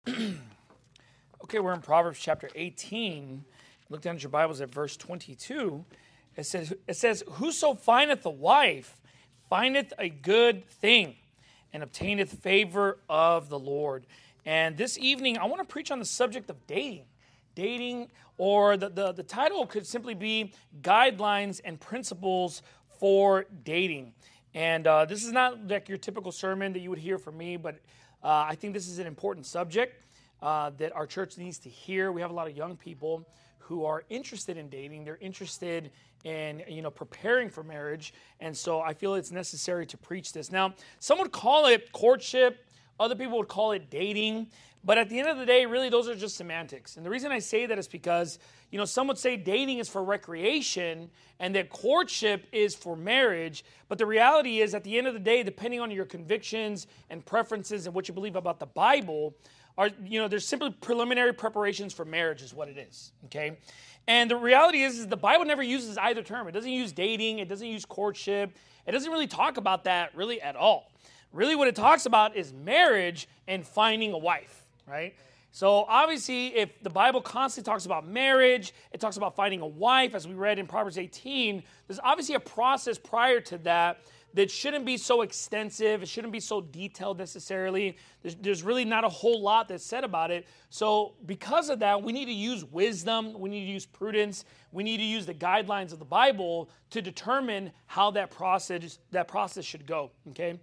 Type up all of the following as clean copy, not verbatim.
Okay, we're in Proverbs chapter 18. Look down at your Bibles at verse 22. It says, "Whoso findeth a wife findeth a good thing, and obtaineth favor of the Lord." And this evening, I want to preach on the subject of dating. Dating, or the title could simply be Guidelines and Principles for Dating. And this is not like your typical sermon that you would hear from me, but I think this is an important subject that our church needs to hear. We have a lot of young people who are interested in dating. They're interested in, preparing for marriage. And so I feel it's necessary to preach this. Now, some would call it courtship. Other people would call it dating. But at the end of the day, really, those are just semantics. And the reason I say that is because, some would say dating is for recreation and that courtship is for marriage. But the reality is, at the end of the day, depending on your convictions and preferences and what you believe about the Bible, there's simply preliminary preparations for marriage is what it is, okay? And the reality is the Bible never uses either term. It doesn't use dating. It doesn't use courtship. It doesn't really talk about that really at all. Really what it talks about is marriage and finding a wife, right? So obviously if the Bible constantly talks about marriage, it talks about finding a wife, as we read in Proverbs 18, there's obviously a process prior to that shouldn't be so extensive. It shouldn't be so detailed necessarily. There's really not a whole lot that's said about it. So because of that, we need to use wisdom. We need to use prudence. We need to use the guidelines of the Bible to determine how that process should go, okay?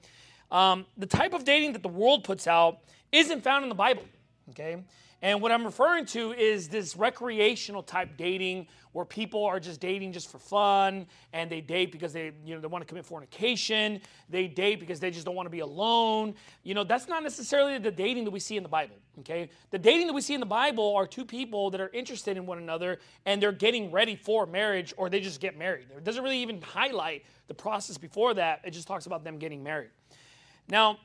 The type of dating that the world puts out isn't found in the Bible, okay? And what I'm referring to is this recreational type dating where people are just dating just for fun, and they date because they want to commit fornication. They date because they just don't want to be alone. That's not necessarily the dating that we see in the Bible, okay? The dating that we see in the Bible are two people that are interested in one another, and they're getting ready for marriage, or they just get married. It doesn't really even highlight the process before that. It just talks about them getting married. Now,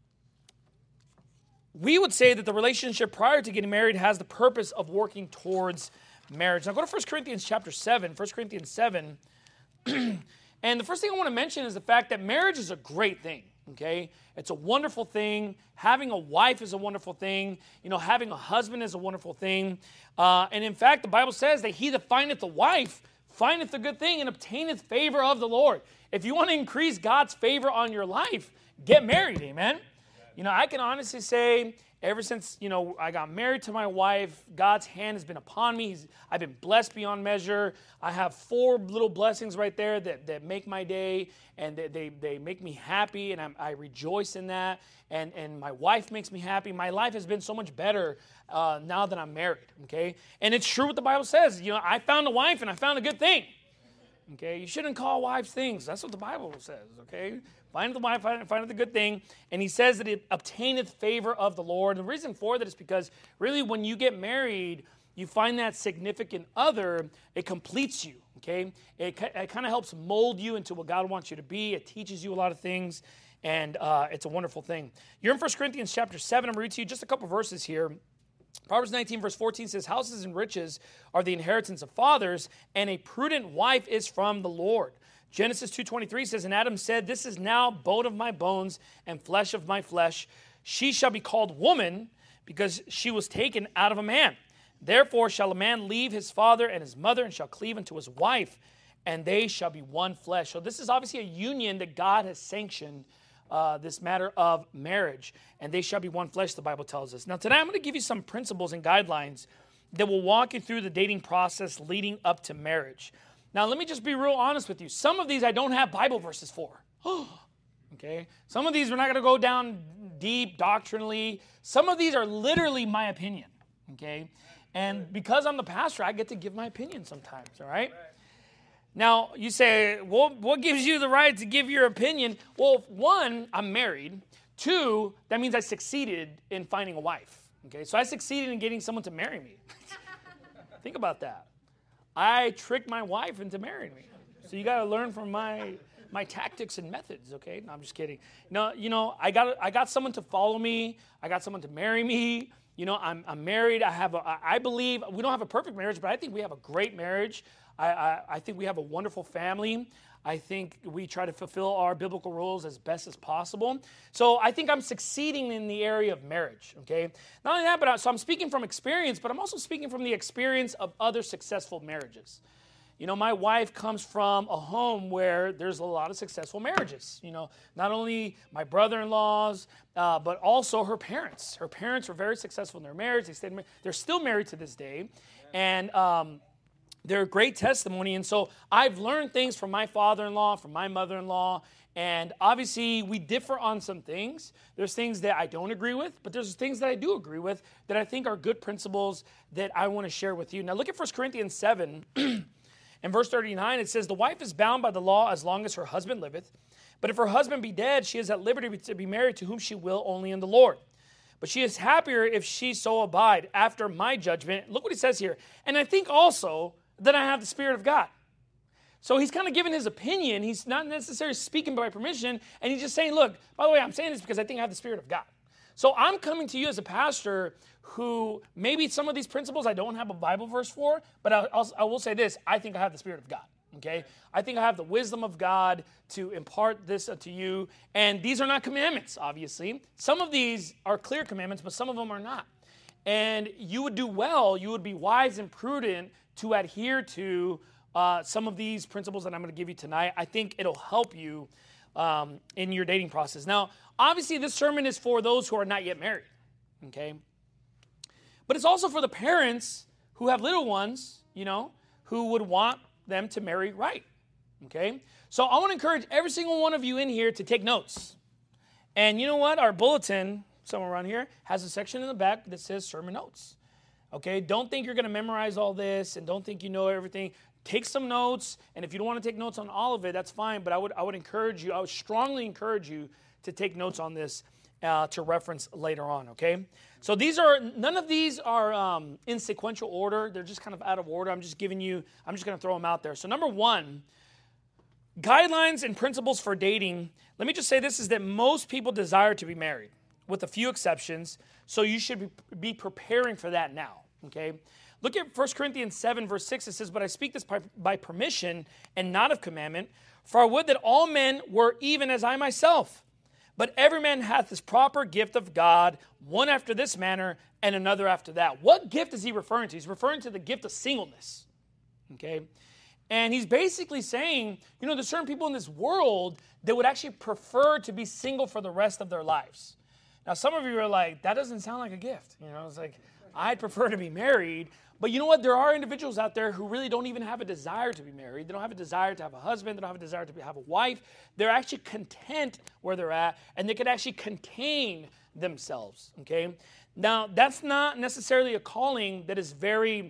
we would say that the relationship prior to getting married has the purpose of working towards marriage. Now go to 1 Corinthians chapter 7, 1 Corinthians 7. And the first thing I want to mention is the fact that marriage is a great thing, okay? It's a wonderful thing. Having a wife is a wonderful thing. Having a husband is a wonderful thing. And in fact, the Bible says that he that findeth a wife findeth a good thing and obtaineth favor of the Lord. If you want to increase God's favor on your life, get married, amen? I can honestly say, ever since, I got married to my wife, God's hand has been upon me. I've been blessed beyond measure. I have 4 little blessings right there that make my day, and they make me happy, and I rejoice in that. And my wife makes me happy. My life has been so much better now that I'm married, okay? And it's true what the Bible says. I found a wife, and I found a good thing. Okay, you shouldn't call wives things. That's what the Bible says, okay? Find the wife, find the good thing. And he says that it obtaineth favor of the Lord. And the reason for that is because really when you get married, you find that significant other, it completes you, okay? It kind of helps mold you into what God wants you to be. It teaches you a lot of things, and it's a wonderful thing. You're in 1 Corinthians chapter 7. I'm going to read to you just a couple verses here. Proverbs 19, verse 14 says, "Houses and riches are the inheritance of fathers, and a prudent wife is from the Lord." Genesis 2:23 says, "And Adam said, This is now bone of my bones and flesh of my flesh. She shall be called woman, because she was taken out of a man. Therefore shall a man leave his father and his mother, and shall cleave unto his wife, and they shall be one flesh." So this is obviously a union that God has sanctioned, this matter of marriage. And they shall be one flesh, the Bible tells us. Now today I'm going to give you some principles and guidelines that will walk you through the dating process leading up to marriage. Now let me just be real honest with you. Some of these I don't have Bible verses for. Okay? Some of these we're not going to go down deep doctrinally. Some of these are literally my opinion. Okay? And because I'm the pastor, I get to give my opinion sometimes, all right? Now, you say, well, what gives you the right to give your opinion? Well, 1, I'm married. 2, that means I succeeded in finding a wife. Okay, so I succeeded in getting someone to marry me. Think about that. I tricked my wife into marrying me. So you got to learn from my tactics and methods, okay? No, I'm just kidding. No, I got someone to follow me. I got someone to marry me. I'm married. I believe we don't have a perfect marriage, but I think we have a great marriage. I think we have a wonderful family. I think we try to fulfill our biblical rules as best as possible. So I think I'm succeeding in the area of marriage, okay? Not only that, but so I'm speaking from experience, but I'm also speaking from the experience of other successful marriages. You know, my wife comes from a home where there's a lot of successful marriages. You know, not only my brother-in-laws, but also her parents. Her parents were very successful in their marriage. They're still married to this day. And they're a great testimony. And so I've learned things from my father-in-law, from my mother-in-law, and obviously we differ on some things. There's things that I don't agree with, but there's things that I do agree with that I think are good principles that I want to share with you. Now look at 1 Corinthians 7. In verse 39, it says, "The wife is bound by the law as long as her husband liveth. But if her husband be dead, she is at liberty to be married to whom she will, only in the Lord. But she is happier if she so abide after my judgment." Look what he says here. "And I think also that I have the Spirit of God." So he's kind of giving his opinion. He's not necessarily speaking by permission. And he's just saying, look, by the way, I'm saying this because I think I have the Spirit of God. So I'm coming to you as a pastor who maybe some of these principles I don't have a Bible verse for, but I will say this, I think I have the Spirit of God, okay? I think I have the wisdom of God to impart this to you, and these are not commandments, obviously. Some of these are clear commandments, but some of them are not. And you would do well, you would be wise and prudent to adhere to some of these principles that I'm going to give you tonight. I think it'll help you in your dating process. Now, obviously, this sermon is for those who are not yet married, okay? But it's also for the parents who have little ones, you know, who would want them to marry right, okay? So I want to encourage every single one of you in here to take notes. And you know what? Our bulletin, somewhere around here, has a section in the back that says sermon notes, okay? Don't think you're going to memorize all this and don't think you know everything. Take some notes, and if you don't want to take notes on all of it, that's fine, but I would encourage you, I would strongly encourage you to take notes on this to reference later on, okay? So none of these are in sequential order. They're just kind of out of order. I'm just going to throw them out there. So number one, guidelines and principles for dating. Let me just say this is that most people desire to be married, with a few exceptions, so you should be preparing for that now, okay? Look at 1 Corinthians 7, verse 6. It says, "But I speak this by permission and not of commandment, for I would that all men were even as I myself. But every man hath his proper gift of God, one after this manner, and another after that." What gift is he referring to? He's referring to the gift of singleness, okay? And he's basically saying, you know, there's certain people in this world that would actually prefer to be single for the rest of their lives. Now, some of you are like, that doesn't sound like a gift. You know, it's like, I'd prefer to be married. But you know what? There are individuals out there who really don't even have a desire to be married. They don't have a desire to have a husband. They don't have a desire to have a wife. They're actually content where they're at, and they can actually contain themselves, okay? Now, that's not necessarily a calling that is very,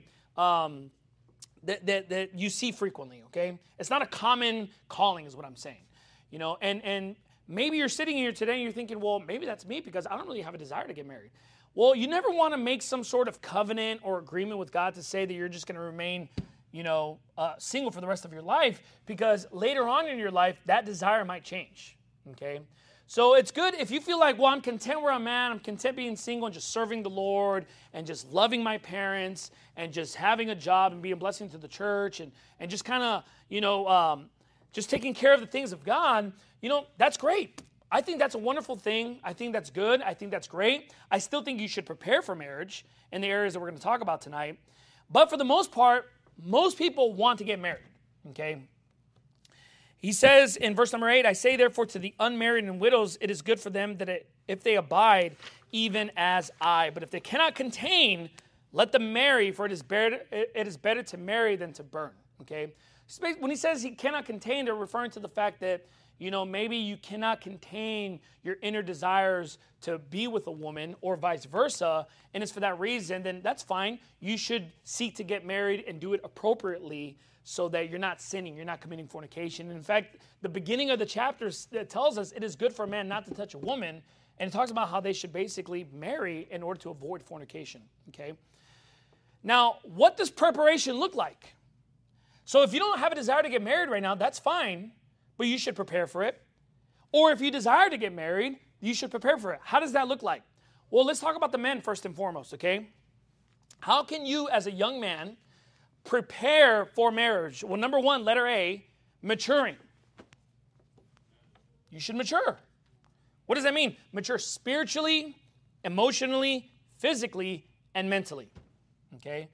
that you see frequently, okay? It's not a common calling is what I'm saying, you know? And maybe you're sitting here today and you're thinking, well, maybe that's me because I don't really have a desire to get married. Well, you never want to make some sort of covenant or agreement with God to say that you're just going to remain, you know, single for the rest of your life, because later on in your life, that desire might change, okay? So it's good if you feel like, well, I'm content where I'm at. I'm content being single and just serving the Lord and just loving my parents and just having a job and being a blessing to the church and just kind of, you know, just taking care of the things of God, you know, that's great. I think that's a wonderful thing. I think that's good. I think that's great. I still think you should prepare for marriage in the areas that we're going to talk about tonight. But for the most part, most people want to get married, okay? He says in verse number 8, "I say therefore to the unmarried and widows, it is good for them that if they abide, even as I. But if they cannot contain, let them marry, for it is better to marry than to burn," okay? When he says he cannot contain, they're referring to the fact that, you know, maybe you cannot contain your inner desires to be with a woman or vice versa, and it's for that reason, then that's fine. You should seek to get married and do it appropriately so that you're not sinning, you're not committing fornication. In fact, the beginning of the chapter tells us it is good for a man not to touch a woman, and it talks about how they should basically marry in order to avoid fornication, okay? Now, what does preparation look like? So if you don't have a desire to get married right now, that's fine, but you should prepare for it. Or if you desire to get married, you should prepare for it. How does that look like? Well, let's talk about the men first and foremost, okay? How can you, as a young man, prepare for marriage? Well, number one, letter A, maturing. You should mature. What does that mean? Mature spiritually, emotionally, physically, and mentally. Okay?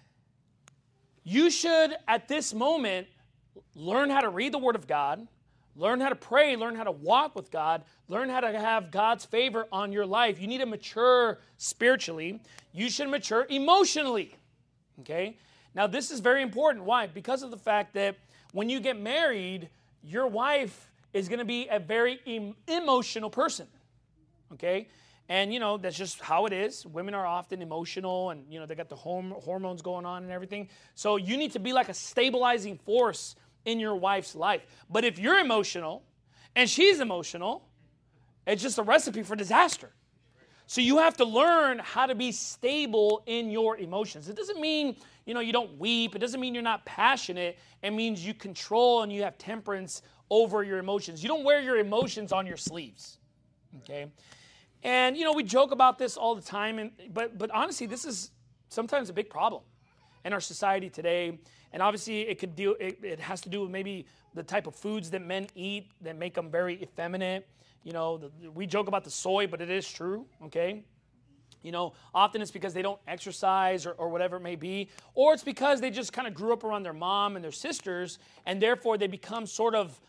You should, at this moment, learn how to read the Word of God, learn how to pray, learn how to walk with God, learn how to have God's favor on your life. You need to mature spiritually. You should mature emotionally. Okay? Now, this is very important. Why? Because of the fact that when you get married, your wife is going to be a very emotional person. Okay? And, that's just how it is. Women are often emotional and, they got the hormones going on and everything. So you need to be like a stabilizing force in your wife's life. But if you're emotional and she's emotional, it's just a recipe for disaster. So you have to learn how to be stable in your emotions. It doesn't mean, you don't weep. It doesn't mean you're not passionate. It means you control and you have temperance over your emotions. You don't wear your emotions on your sleeves. Okay? And, we joke about this all the time, but honestly, this is sometimes a big problem in our society today. And obviously, it has to do with maybe the type of foods that men eat that make them very effeminate. We joke about the soy, but it is true, okay? Often it's because they don't exercise or whatever it may be, or it's because they just kind of grew up around their mom and their sisters, and therefore they become sort of,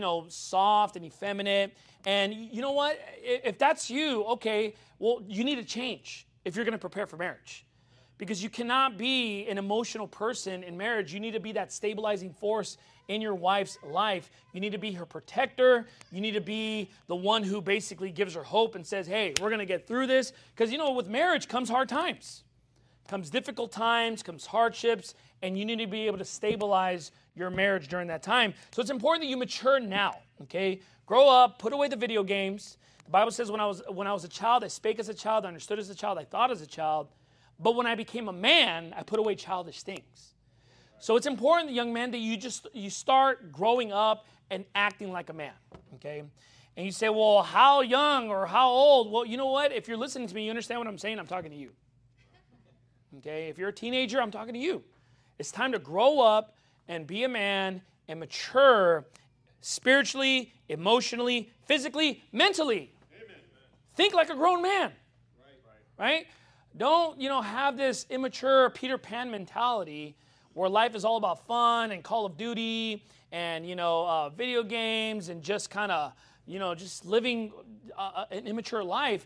soft and effeminate. And you know what? If that's you, okay, well, you need to change if you're going to prepare for marriage. Because you cannot be an emotional person in marriage. You need to be that stabilizing force in your wife's life. You need to be her protector. You need to be the one who basically gives her hope and says, hey, we're going to get through this. Because, with marriage comes hard times. Comes difficult times, comes hardships, and you need to be able to stabilize your marriage during that time. So it's important that you mature now, okay? Grow up, put away the video games. The Bible says when I was a child, I spake as a child, I understood as a child, I thought as a child. But when I became a man, I put away childish things. So it's important, young man, that you start growing up and acting like a man, okay? And you say, well, how young or how old? Well, you know what? If you're listening to me, you understand what I'm saying? I'm talking to you, okay? If you're a teenager, I'm talking to you. It's time to grow up and be a man and mature spiritually, emotionally, physically, mentally. Amen. Think like a grown man, right? Don't, have this immature Peter Pan mentality where life is all about fun and Call of Duty and, video games and just kind of, just living an immature life.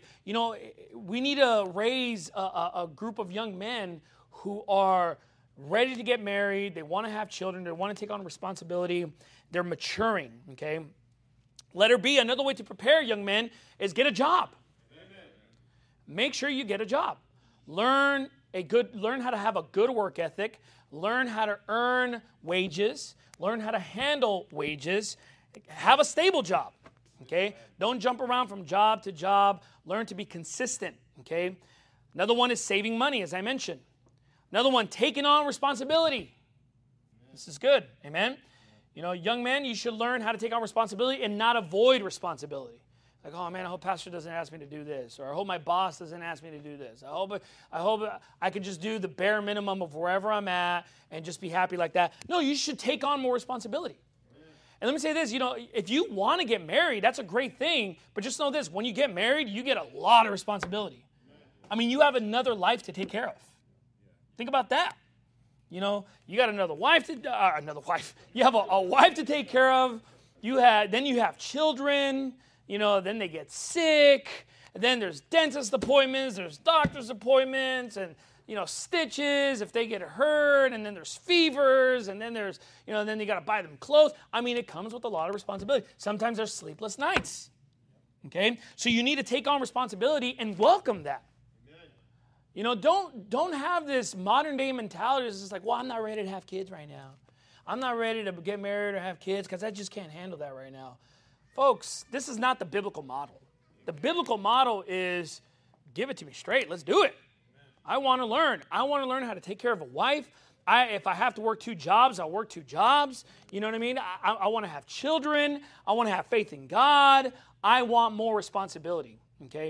We need to raise a group of young men who are ready to get married. They want to have children. They want to take on responsibility. They're maturing, okay? Letter B, another way to prepare young men is get a job. Amen. Make sure you get a job. Learn how to have a good work ethic. Learn how to earn wages. Learn how to handle wages. Have a stable job, okay? Don't jump around from job to job. Learn to be consistent, okay? Another one is saving money, as I mentioned. Another one, taking on responsibility. This is good, amen? Young men, you should learn how to take on responsibility and not avoid responsibility. Like, oh man, I hope pastor doesn't ask me to do this, or I hope my boss doesn't ask me to do this. I hope I can just do the bare minimum of wherever I'm at and just be happy like that. No, you should take on more responsibility. And let me say this, if you want to get married, that's a great thing, but just know this, when you get married, you get a lot of responsibility. I mean, you have another life to take care of. Think about that. You got another wife. You have a wife to take care of. Then you have children. Then they get sick. And then there's dentist appointments. There's doctor's appointments, and stitches if they get hurt. And then there's fevers. And then there's then you got to buy them clothes. I mean, it comes with a lot of responsibility. Sometimes there's sleepless nights. Okay, so you need to take on responsibility and welcome that. Don't have this modern day mentality. It's just like, well, I'm not ready to have kids right now. I'm not ready to get married or have kids because I just can't handle that right now. Folks, this is not the biblical model. The biblical model is give it to me straight. Let's do it. I want to learn. I want to learn how to take care of a wife. If I have to work 2 jobs, I'll work 2 jobs. You know what I mean? I want to have children. I want to have faith in God. I want more responsibility, okay?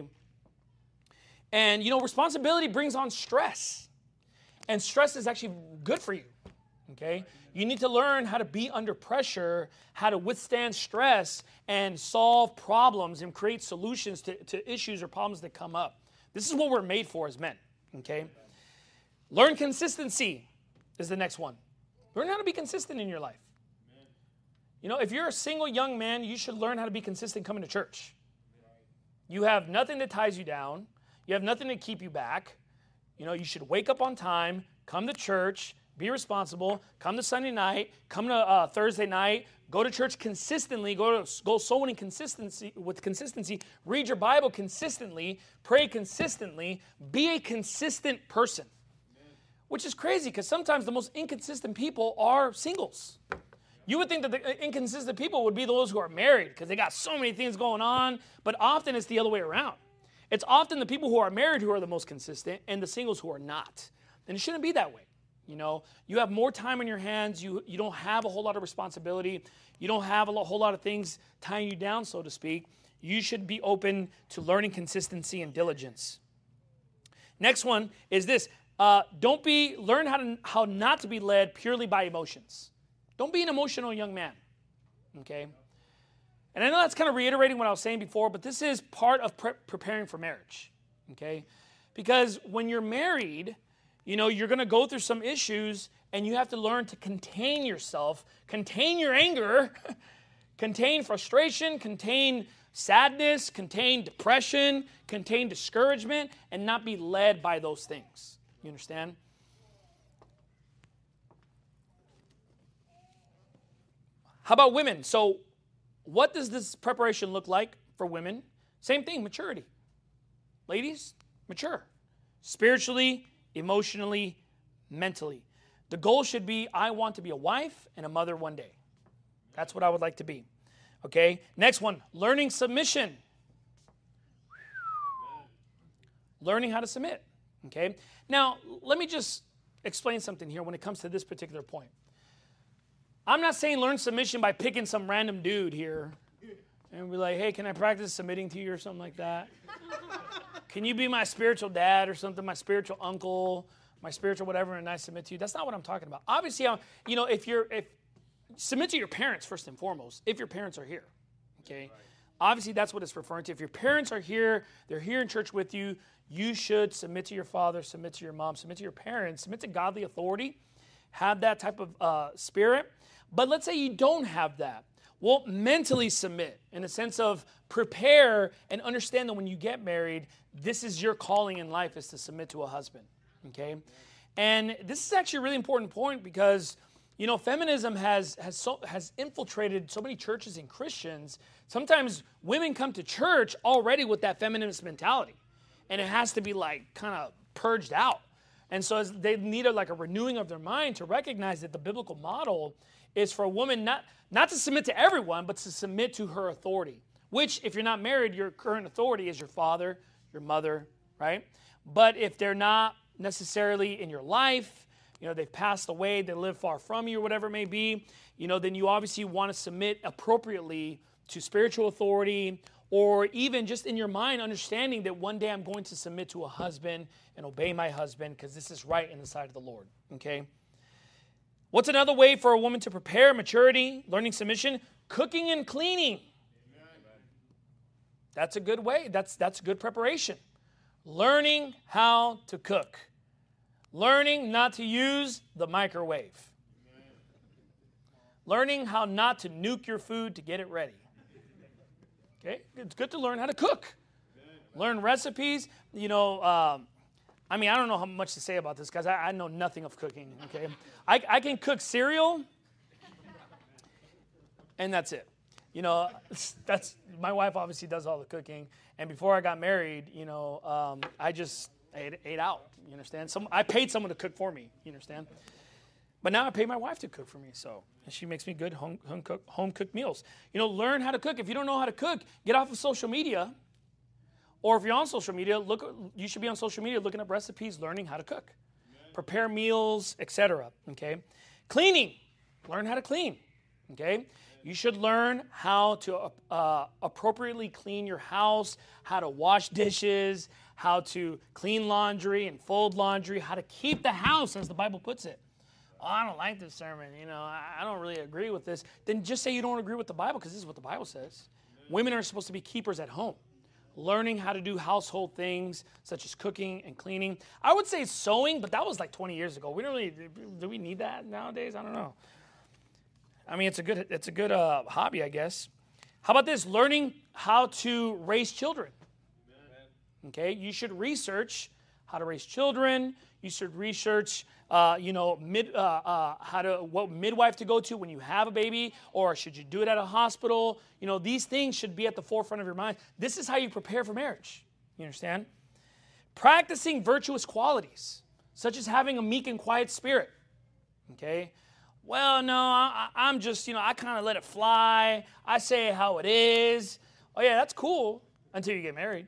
And, responsibility brings on stress. And stress is actually good for you, Okay? You need to learn how to be under pressure, how to withstand stress, and solve problems and create solutions to issues or problems that come up. This is what we're made for as men. Okay? Learn consistency is the next one. Learn how to be consistent in your life. You know, if you're a single young man, you should learn how to be consistent coming to church. You have nothing that ties you down. You have nothing to keep you back. You know, you should wake up on time, come to church, be responsible, come to Sunday night, come to Thursday night, go to church consistently, go soul winning with consistency, read your Bible consistently, pray consistently, be a consistent person. Which is crazy because sometimes the most inconsistent people are singles. You would think that the inconsistent people would be those who are married because they got so many things going on, but often it's the other way around. It's often the people who are married who are the most consistent and the singles who are not. And it shouldn't be that way. You know, you have more time on your hands. You don't have a whole lot of responsibility. You don't have whole lot of things tying you down, so to speak. You should be open to learning consistency and diligence. Next one is this. Learn how not to be led purely by emotions. Don't be an emotional young man, okay? And I know that's kind of reiterating what I was saying before, but this is part of preparing for marriage, okay? Because when you're married, you know, you're going to go through some issues, and you have to learn to contain yourself, contain your anger, contain frustration, contain sadness, contain depression, contain discouragement, and not be led by those things. You understand? How about women? So what does this preparation look like for women? Same thing, maturity. Ladies, mature. Spiritually, emotionally, mentally. The goal should be, I want to be a wife and a mother one day. That's what I would like to be. Okay? Next one, learning submission. Learning how to submit. Okay? Now, let me just explain something here when it comes to this particular point. I'm not saying learn submission by picking some random dude here and be like, hey, can I practice submitting to you or something like that? Can you be my spiritual dad or something, my spiritual uncle, my spiritual whatever, and I submit to you? That's not what I'm talking about. Obviously, you know, if submit to your parents first and foremost, if your parents are here, okay? Obviously, that's what it's referring to. If your parents are here, they're here in church with you, you should submit to your father, submit to your mom, submit to your parents, submit to godly authority, have that type of spirit. But let's say you don't have that. Well, mentally submit in the sense of prepare and understand that when you get married, this is your calling in life is to submit to a husband, okay? And this is actually a really important point because, you know, feminism has infiltrated so many churches and Christians. Sometimes women come to church already with that feminist mentality, and it has to be like kind of purged out. And so they need a renewing of their mind to recognize that the biblical model is for a woman not to submit to everyone, but to submit to her authority, which if you're not married, your current authority is your father, your mother, right? But if they're not necessarily in your life, you know, they've passed away, they live far from you or whatever it may be, you know, then you obviously want to submit appropriately to spiritual authority, or even just in your mind understanding that one day I'm going to submit to a husband and obey my husband because this is right in the sight of the Lord, okay? What's another way for a woman to prepare maturity, learning submission? Cooking and cleaning. Amen. That's a good way. That's good preparation. Learning how to cook. Learning not to use the microwave. Amen. Learning how not to nuke your food to get it ready. Okay? It's good to learn how to cook. Amen. Learn recipes. You know, I don't know how much to say about this because I know nothing of cooking, okay? I can cook cereal, and that's it. You know, that's my wife obviously does all the cooking, and before I got married, you know, I just ate out, you understand? I paid someone to cook for me, you understand? But now I pay my wife to cook for me, so she makes me good home-cooked meals. You know, learn how to cook. If you don't know how to cook, get off of social media. Or if you're on social media, you should be on social media looking up recipes, learning how to cook. Amen. Prepare meals, etc. Okay? Cleaning. Learn how to clean. Okay? Amen. You should learn how to appropriately clean your house, how to wash dishes, how to clean laundry and fold laundry, how to keep the house, as the Bible puts it, oh, I don't like this sermon, I don't really agree with this, then just say you don't agree with the Bible, because this is what the Bible says. Women are supposed to be keepers at home, learning how to do household things such as cooking and cleaning. I would say sewing, but that was like 20 years ago. Do we need that nowadays? I don't know. I mean, it's a good hobby, I guess. How about this? Learning how to raise children. Okay, you should research how to raise children. You should research, what midwife to go to when you have a baby, or should you do it at a hospital? These things should be at the forefront of your mind. This is how you prepare for marriage. You understand? Practicing virtuous qualities, such as having a meek and quiet spirit. Okay? Well, no, I'm just, I kind of let it fly. I say it how it is. Oh, yeah, that's cool until you get married.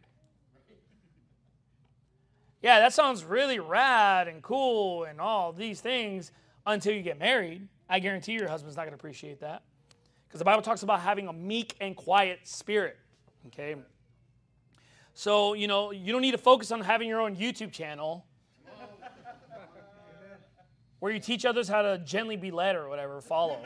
Yeah, that sounds really rad and cool and all these things until you get married. I guarantee your husband's not going to appreciate that. Because the Bible talks about having a meek and quiet spirit. Okay? So, you don't need to focus on having your own YouTube channel where you teach others how to gently be led or whatever, follow.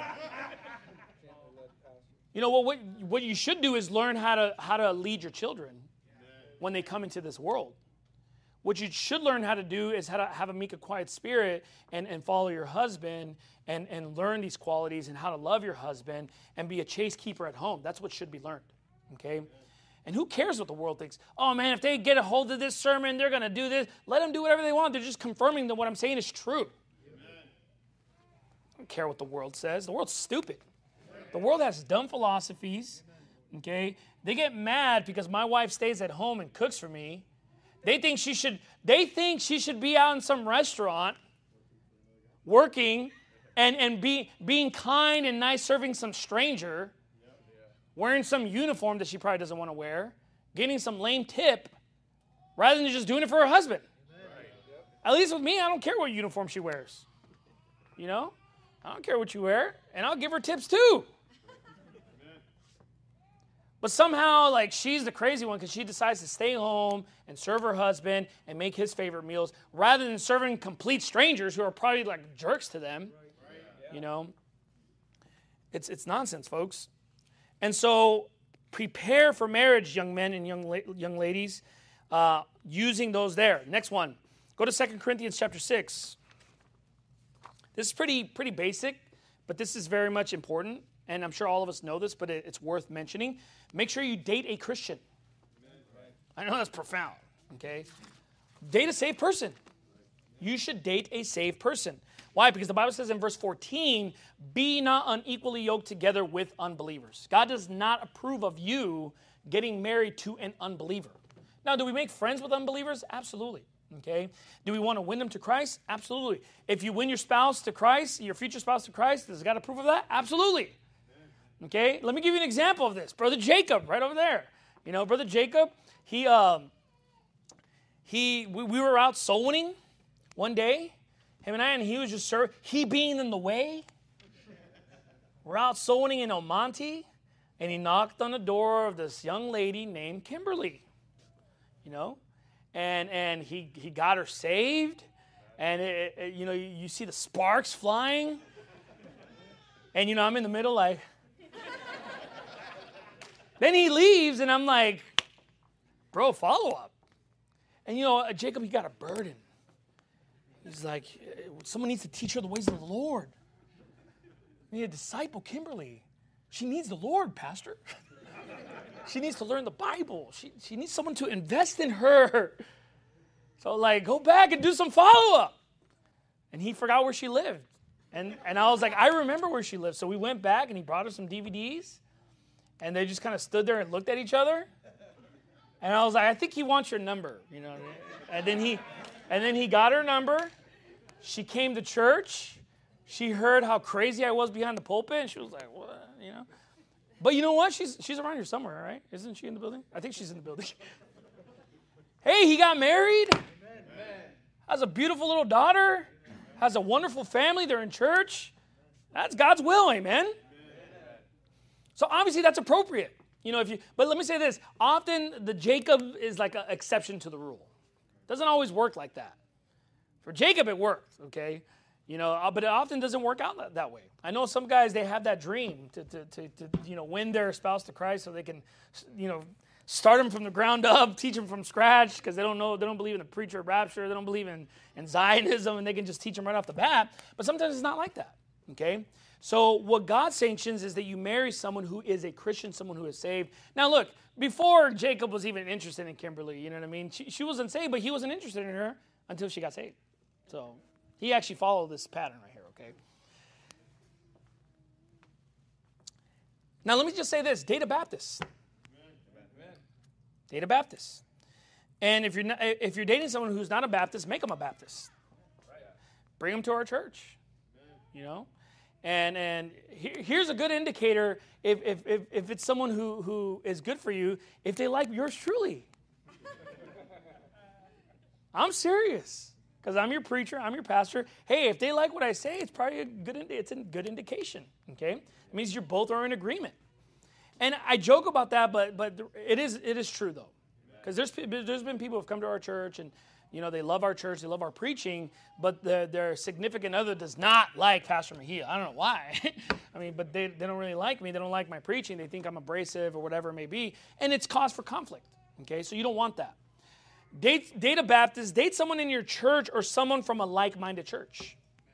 What you should do is learn how to lead your children when they come into this world. What you should learn how to do is how to have a meek and quiet spirit and follow your husband and learn these qualities and how to love your husband and be a chaste keeper at home. That's what should be learned, okay? And who cares what the world thinks? Oh, man, if they get a hold of this sermon, they're going to do this. Let them do whatever they want. They're just confirming that what I'm saying is true. I don't care what the world says. The world's stupid. The world has dumb philosophies, okay? They get mad because my wife stays at home and cooks for me. They think she should be out in some restaurant working and being kind and nice, serving some stranger, wearing some uniform that she probably doesn't want to wear, getting some lame tip, rather than just doing it for her husband. At least with me, I don't care what uniform she wears. I don't care what you wear, and I'll give her tips too. But somehow, she's the crazy one because she decides to stay home and serve her husband and make his favorite meals rather than serving complete strangers who are probably like jerks to them. It's nonsense, folks. And so prepare for marriage, young men and young ladies, using those there. Next one. Go to 2 Corinthians chapter 6. This is pretty basic, but this is very much important. And I'm sure all of us know this, but it's worth mentioning. Make sure you date a Christian. I know that's profound, okay? Date a saved person. You should date a saved person. Why? Because the Bible says in verse 14, be not unequally yoked together with unbelievers. God does not approve of you getting married to an unbeliever. Now, do we make friends with unbelievers? Absolutely. Okay? Do we want to win them to Christ? Absolutely. If you win your spouse to Christ, your future spouse to Christ, does God approve of that? Absolutely. Okay, let me give you an example of this. Brother Jacob, right over there. Brother Jacob, we were out soul winning one day, him and I, and he was just he being in the way. We're out soul winning in El Monte, and he knocked on the door of this young lady named Kimberly. And he got her saved, and you see the sparks flying, and I'm in the middle like. Then he leaves, and I'm like, bro, follow up. And, Jacob, he got a burden. He's like, someone needs to teach her the ways of the Lord. We need to disciple Kimberly. She needs the Lord, Pastor. She needs to learn the Bible. She needs someone to invest in her. So, go back and do some follow-up. And he forgot where she lived. And I was like, I remember where she lived. So we went back, and he brought her some DVDs. And they just kind of stood there and looked at each other. And I was like, I think he wants your number, And then he got her number. She came to church. She heard how crazy I was behind the pulpit, and she was like, what, But you know what? She's around here somewhere, right? Isn't she in the building? I think she's in the building. Hey, he got married. Amen. Has a beautiful little daughter. Has a wonderful family. They're in church. That's God's will, amen? So obviously that's appropriate, but let me say this, often the Jacob is like an exception to the rule. Doesn't always work like that. For Jacob it worked, okay? But it often doesn't work out that way. I know some guys, they have that dream to win their spouse to Christ so they can, start them from the ground up, teach them from scratch because they don't believe in the preacher rapture, they don't believe in Zionism, and they can just teach them right off the bat. But sometimes it's not like that, okay? So what God sanctions is that you marry someone who is a Christian, someone who is saved. Now look, before Jacob was even interested in Kimberly, you know what I mean? She wasn't saved, but he wasn't interested in her until she got saved. So he actually followed this pattern right here, okay? Now let me just say this, date a Baptist. Amen. Date a Baptist. And if you're dating someone who's not a Baptist, make them a Baptist. Bring them to our church, And here's a good indicator if it's someone who is good for you, if they like yours truly. I'm serious. Because I'm your preacher, I'm your pastor. Hey, if they like what I say, it's probably a good indication, okay? It means you both are in agreement. And I joke about that, but it is true, though. Because there's been people who have come to our church, and, they love our church, they love our preaching, but their significant other does not like Pastor Mejia. I don't know why. But they don't really like me. They don't like my preaching. They think I'm abrasive or whatever it may be. And it's cause for conflict, okay? So you don't want that. Date a Baptist, date someone in your church or someone from a like-minded church.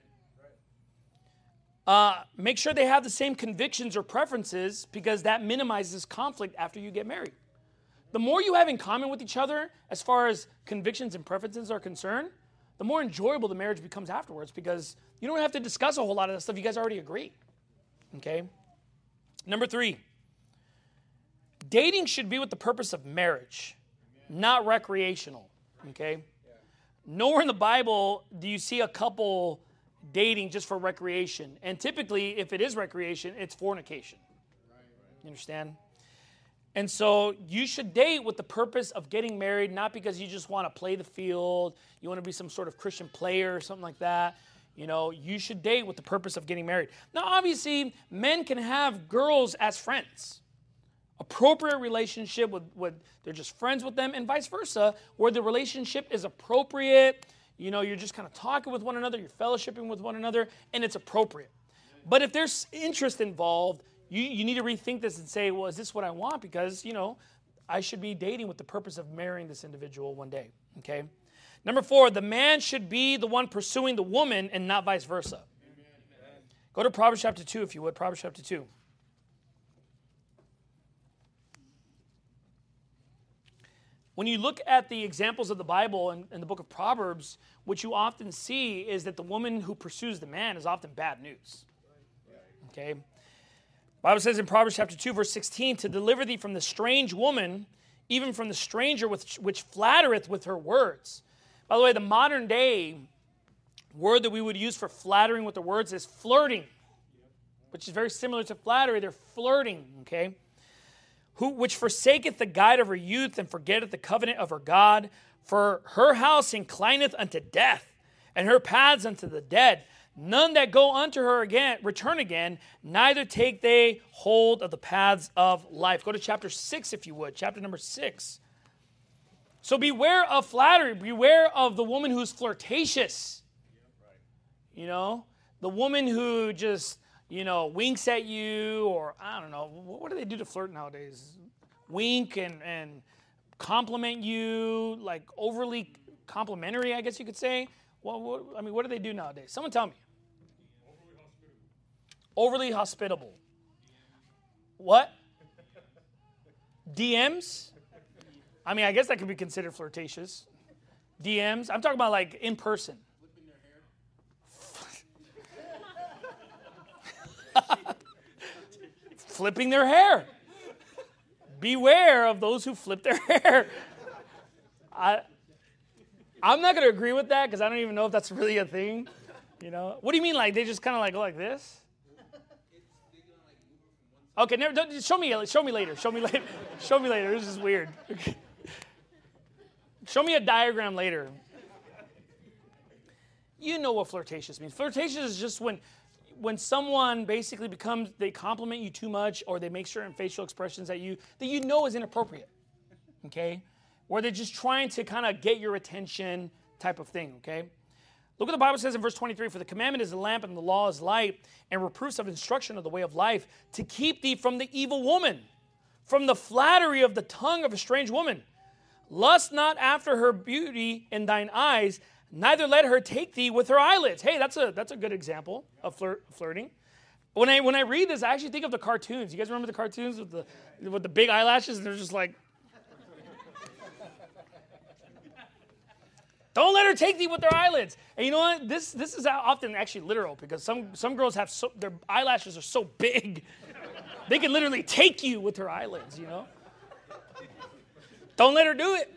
Make sure they have the same convictions or preferences because that minimizes conflict after you get married. The more you have in common with each other as far as convictions and preferences are concerned, the more enjoyable the marriage becomes afterwards because you don't have to discuss a whole lot of that stuff. You guys already agree. Okay? Number 3, dating should be with the purpose of marriage. Not recreational, okay? Nowhere in the Bible do you see a couple dating just for recreation. And typically, if it is recreation, it's fornication. You understand? And so you should date with the purpose of getting married, not because you just want to play the field, you want to be some sort of Christian player or something like that. You should date with the purpose of getting married. Now, obviously, men can have girls as friends. Appropriate relationship with they're just friends with them, and vice versa, where the relationship is appropriate. You're just kind of talking with one another, you're fellowshipping with one another, and it's appropriate. But if there's interest involved, you need to rethink this and say, well, is this what I want? Because, I should be dating with the purpose of marrying this individual one day, okay? Number 4, the man should be the one pursuing the woman and not vice versa. Amen. Go to Proverbs chapter 2, if you would, Proverbs chapter 2. When you look at the examples of the Bible in the book of Proverbs, what you often see is that the woman who pursues the man is often bad news. Okay? The Bible says in Proverbs chapter 2, verse 16, to deliver thee from the strange woman, even from the stranger which flattereth with her words. By the way, the modern day word that we would use for flattering with the words is flirting, which is very similar to flattery. They're flirting, okay? Which forsaketh the guide of her youth and forgetteth the covenant of her God. For her house inclineth unto death, and her paths unto the dead. None that go unto her again return again, neither take they hold of the paths of life. Go to chapter 6, if you would, chapter number 6. So beware of flattery. Beware of the woman who's flirtatious. The woman who just winks at you, or I don't know, what do they do to flirt nowadays? Wink and compliment you, like overly complimentary, I guess you could say. Well, what do they do nowadays? Someone tell me. Overly hospitable. What? DMs? I guess that could be considered flirtatious. DMs? I'm talking about like in person. Flipping their hair. Beware of those who flip their hair. I'm not going to agree with that because I don't even know if that's really a thing. What do you mean, like they just kind of like go like this? Okay, show me later. Show me later. This is weird. Show me a diagram later. You know what flirtatious means. Flirtatious is just when someone basically they compliment you too much, or they make certain facial expressions at you that you know is inappropriate, okay? Or they're just trying to kind of get your attention type of thing, okay? Look what the Bible says in verse 23. For the commandment is a lamp and the law is light, and reproofs of instruction of the way of life, to keep thee from the evil woman, from the flattery of the tongue of a strange woman. Lust not after her beauty in thine eyes, neither let her take thee with her eyelids. Hey, that's a good example of flirting. When I read this, I actually think of the cartoons. You guys remember the cartoons with the big eyelashes? And they're just like, don't let her take thee with their eyelids. And you know what? This is often actually literal, because some girls have their eyelashes are so big, they can literally take you with her eyelids, you know? Don't let her do it.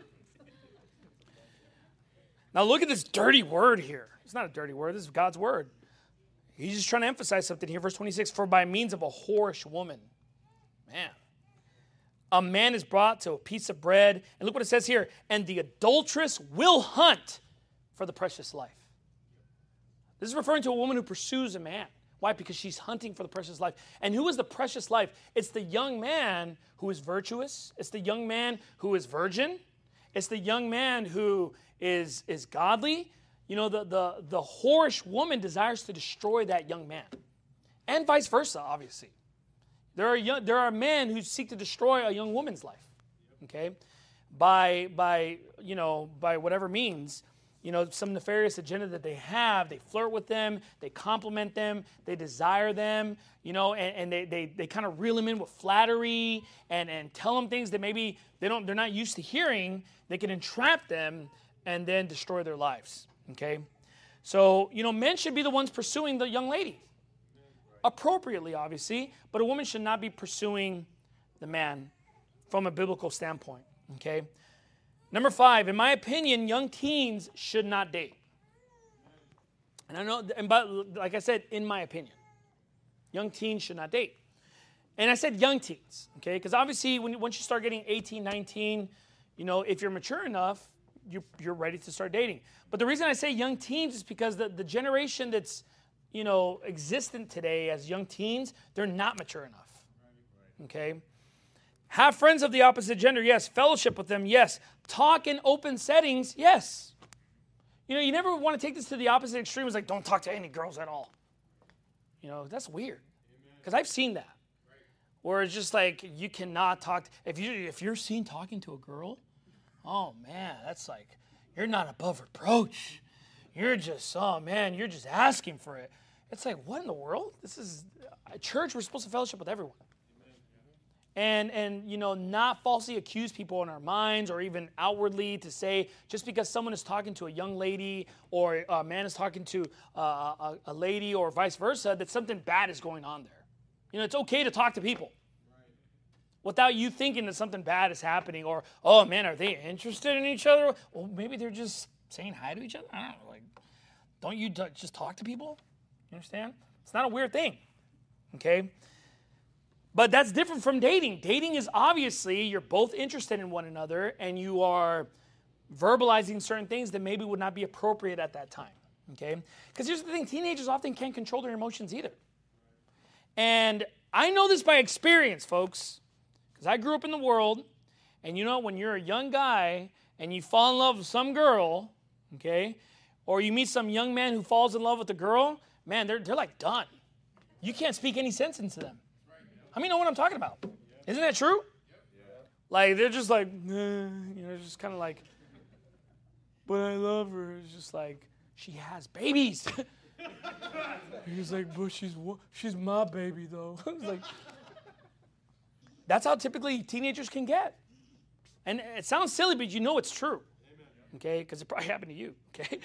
Now look at this dirty word here. It's not a dirty word. This is God's word. He's just trying to emphasize something here. Verse 26, for by means of a whorish woman, man, a man is brought to a piece of bread. And look what it says here. And the adulteress will hunt for the precious life. This is referring to a woman who pursues a man. Why? Because she's hunting for the precious life. And who is the precious life? It's the young man who is virtuous. It's the young man who is virgin. It's the young man who is godly. You know, the whorish woman desires to destroy that young man. And vice versa, obviously. There are men who seek to destroy a young woman's life, okay, by whatever means, you know, some nefarious agenda that they have. They flirt with them, they compliment them, they desire them, you know, and they kind of reel them in with flattery and tell them things that maybe they're not used to hearing. They can entrap them and then destroy their lives, okay. So, you know, men should be the ones pursuing the young lady. Appropriately, obviously, but a woman should not be pursuing the man from a biblical standpoint, okay? Number 5, in my opinion, young teens should not date. And I know, but like I said, in my opinion, young teens should not date. And I said young teens, okay? Because obviously, once you start getting 18, 19, you know, if you're mature enough, you're ready to start dating. But the reason I say young teens is because the generation that's, you know, existent today as young teens, they're not mature enough, okay? Have friends of the opposite gender, yes. Fellowship with them, yes. Talk in open settings, yes. You know, you never want to take this to the opposite extreme. It's like, don't talk to any girls at all. You know, that's weird, because I've seen that, where it's just like, you cannot talk. If you're seen talking to a girl, oh, man, that's like, you're not above reproach. You're just, oh, man, you're just asking for it. It's like, what in the world? This is a church. We're supposed to fellowship with everyone. And you know, not falsely accuse people in our minds or even outwardly to say, just because someone is talking to a young lady or a man is talking to a lady or vice versa, that something bad is going on there. You know, it's okay to talk to people without you thinking that something bad is happening, or, oh, man, are they interested in each other? Well, maybe they're just saying hi to each other. I don't know, like, don't you just talk to people? You understand? It's not a weird thing, okay? But that's different from dating. Dating is obviously you're both interested in one another and you are verbalizing certain things that maybe would not be appropriate at that time, okay? Because here's the thing, teenagers often can't control their emotions either. And I know this by experience, folks, because I grew up in the world, and you know, when you're a young guy and you fall in love with some girl, okay, or you meet some young man who falls in love with a girl, man, they're like done. You can't speak any sense into them. How many know what I'm talking about? Isn't that true? Like, they're just like, you know, just kind of like, but I love her. It's just like, she has babies. He's like, but she's my baby, though. It's like, that's how typically teenagers can get. And it sounds silly, but you know it's true. Okay? Because it probably happened to you. Okay?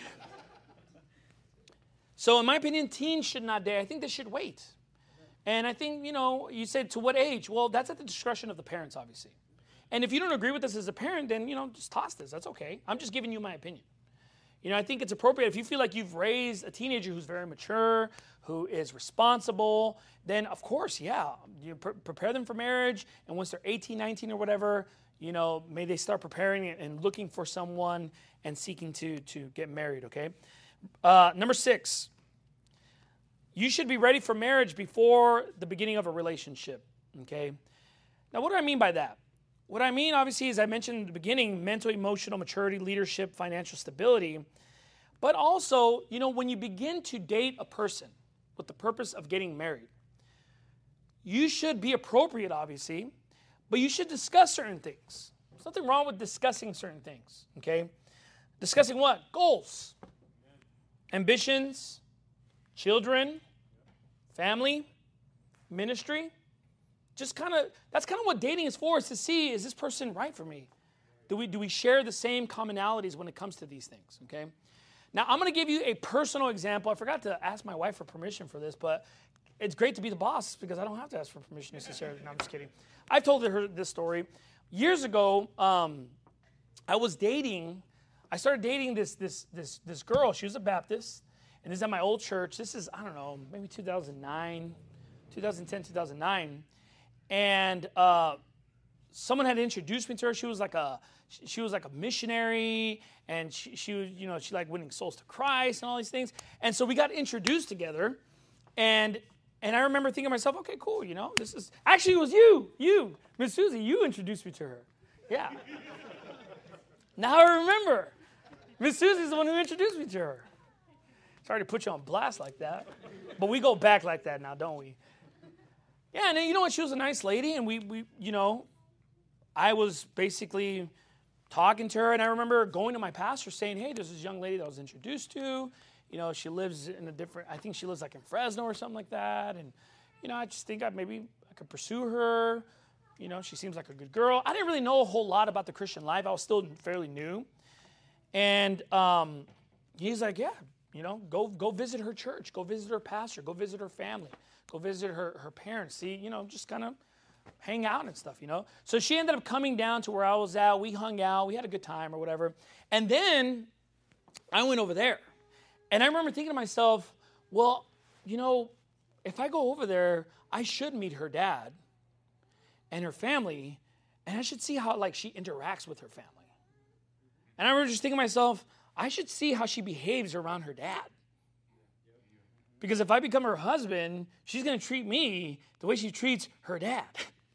So in my opinion, teens should not date. I think they should wait. And I think, you know, you said to what age? Well, that's at the discretion of the parents, obviously. And if you don't agree with this as a parent, then, you know, just toss this. That's okay. I'm just giving you my opinion. You know, I think it's appropriate if you feel like you've raised a teenager who's very mature, who is responsible, then of course, yeah, you prepare them for marriage. And once they're 18, 19 or whatever, you know, may they start preparing and looking for someone and seeking to get married, okay? Number 6. You should be ready for marriage before the beginning of a relationship, okay? Now, what do I mean by that? What I mean, obviously, as I mentioned in the beginning, mental, emotional maturity, leadership, financial stability. But also, when you begin to date a person with the purpose of getting married, you should be appropriate, obviously, but you should discuss certain things. There's nothing wrong with discussing certain things, okay? Discussing what? Goals, ambitions, children, family, ministry. That's kind of what dating is for, is to see, is this person right for me? Do we share the same commonalities when it comes to these things, okay? Now, I'm going to give you a personal example. I forgot to ask my wife for permission for this, but it's great to be the boss because I don't have to ask for permission necessarily. No, I'm just kidding. I've told her this story. Years ago, I started dating this girl. She was a Baptist, and this is at my old church. This is, I don't know, maybe 2010, 2009. And someone had introduced me to her. She was like a missionary, and she was, she liked winning souls to Christ and all these things. And so we got introduced together, and I remember thinking to myself, okay, cool, this is, actually it was you, Miss Susie, you introduced me to her. Yeah. Now I remember. Miss Susie's the one who introduced me to her. Sorry to put you on blast like that, but we go back like that now, don't we? Yeah, and then, you know what, she was a nice lady, and we I was basically talking to her, and I remember going to my pastor saying, hey, there's this young lady that I was introduced to. She lives in I think she lives like in Fresno or something like that. And, I just think maybe I could pursue her. She seems like a good girl. I didn't really know a whole lot about the Christian life. I was still fairly new. And he's like, yeah, go visit her church. Go visit her pastor. Go visit her family. Go visit her parents. See, just kind of hang out and stuff, So she ended up coming down to where I was at. We hung out. We had a good time or whatever. And then I went over there. And I remember thinking to myself, well, if I go over there, I should meet her dad and her family, and I should see how, she interacts with her family. And I remember just thinking to myself, I should see how she behaves around her dad. Because if I become her husband, she's going to treat me the way she treats her dad.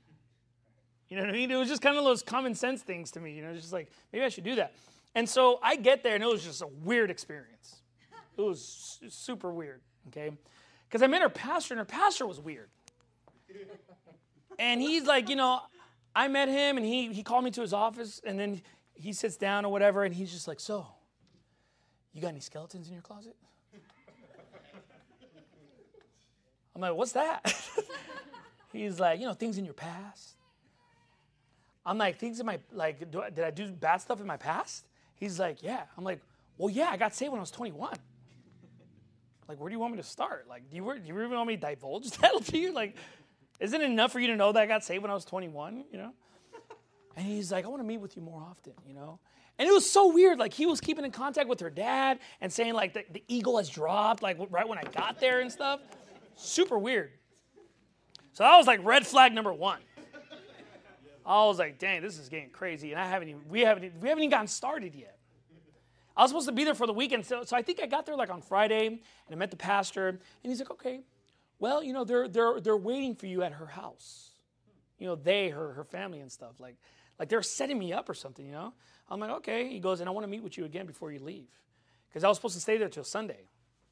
You know what I mean? It was just kind of those common sense things to me, just like, maybe I should do that. And so I get there, and it was just a weird experience. It was super weird, okay? Because I met her pastor, and her pastor was weird. And he's like, I met him, and he called me to his office, and then he sits down or whatever, and he's just like, so, you got any skeletons in your closet? I'm like, what's that? He's like, things in your past. I'm like, things in my, did I do bad stuff in my past? He's like, yeah. I'm like, well, yeah, I got saved when I was 21. Where do you want me to start? Do you really want me to divulge that to you? Isn't it enough for you to know that I got saved when I was 21, And he's like, I want to meet with you more often, And it was so weird. He was keeping in contact with her dad and saying, the eagle has dropped, right when I got there and stuff. Super weird. So that was, red flag number one. I was like, dang, this is getting crazy. And we haven't even gotten started yet. I was supposed to be there for the weekend, so I think I got there on Friday, and I met the pastor, and he's like, okay, well, they're waiting for you at her house. Her family and stuff, they're setting me up or something, I'm like, okay. He goes, and I want to meet with you again before you leave, because I was supposed to stay there till Sunday.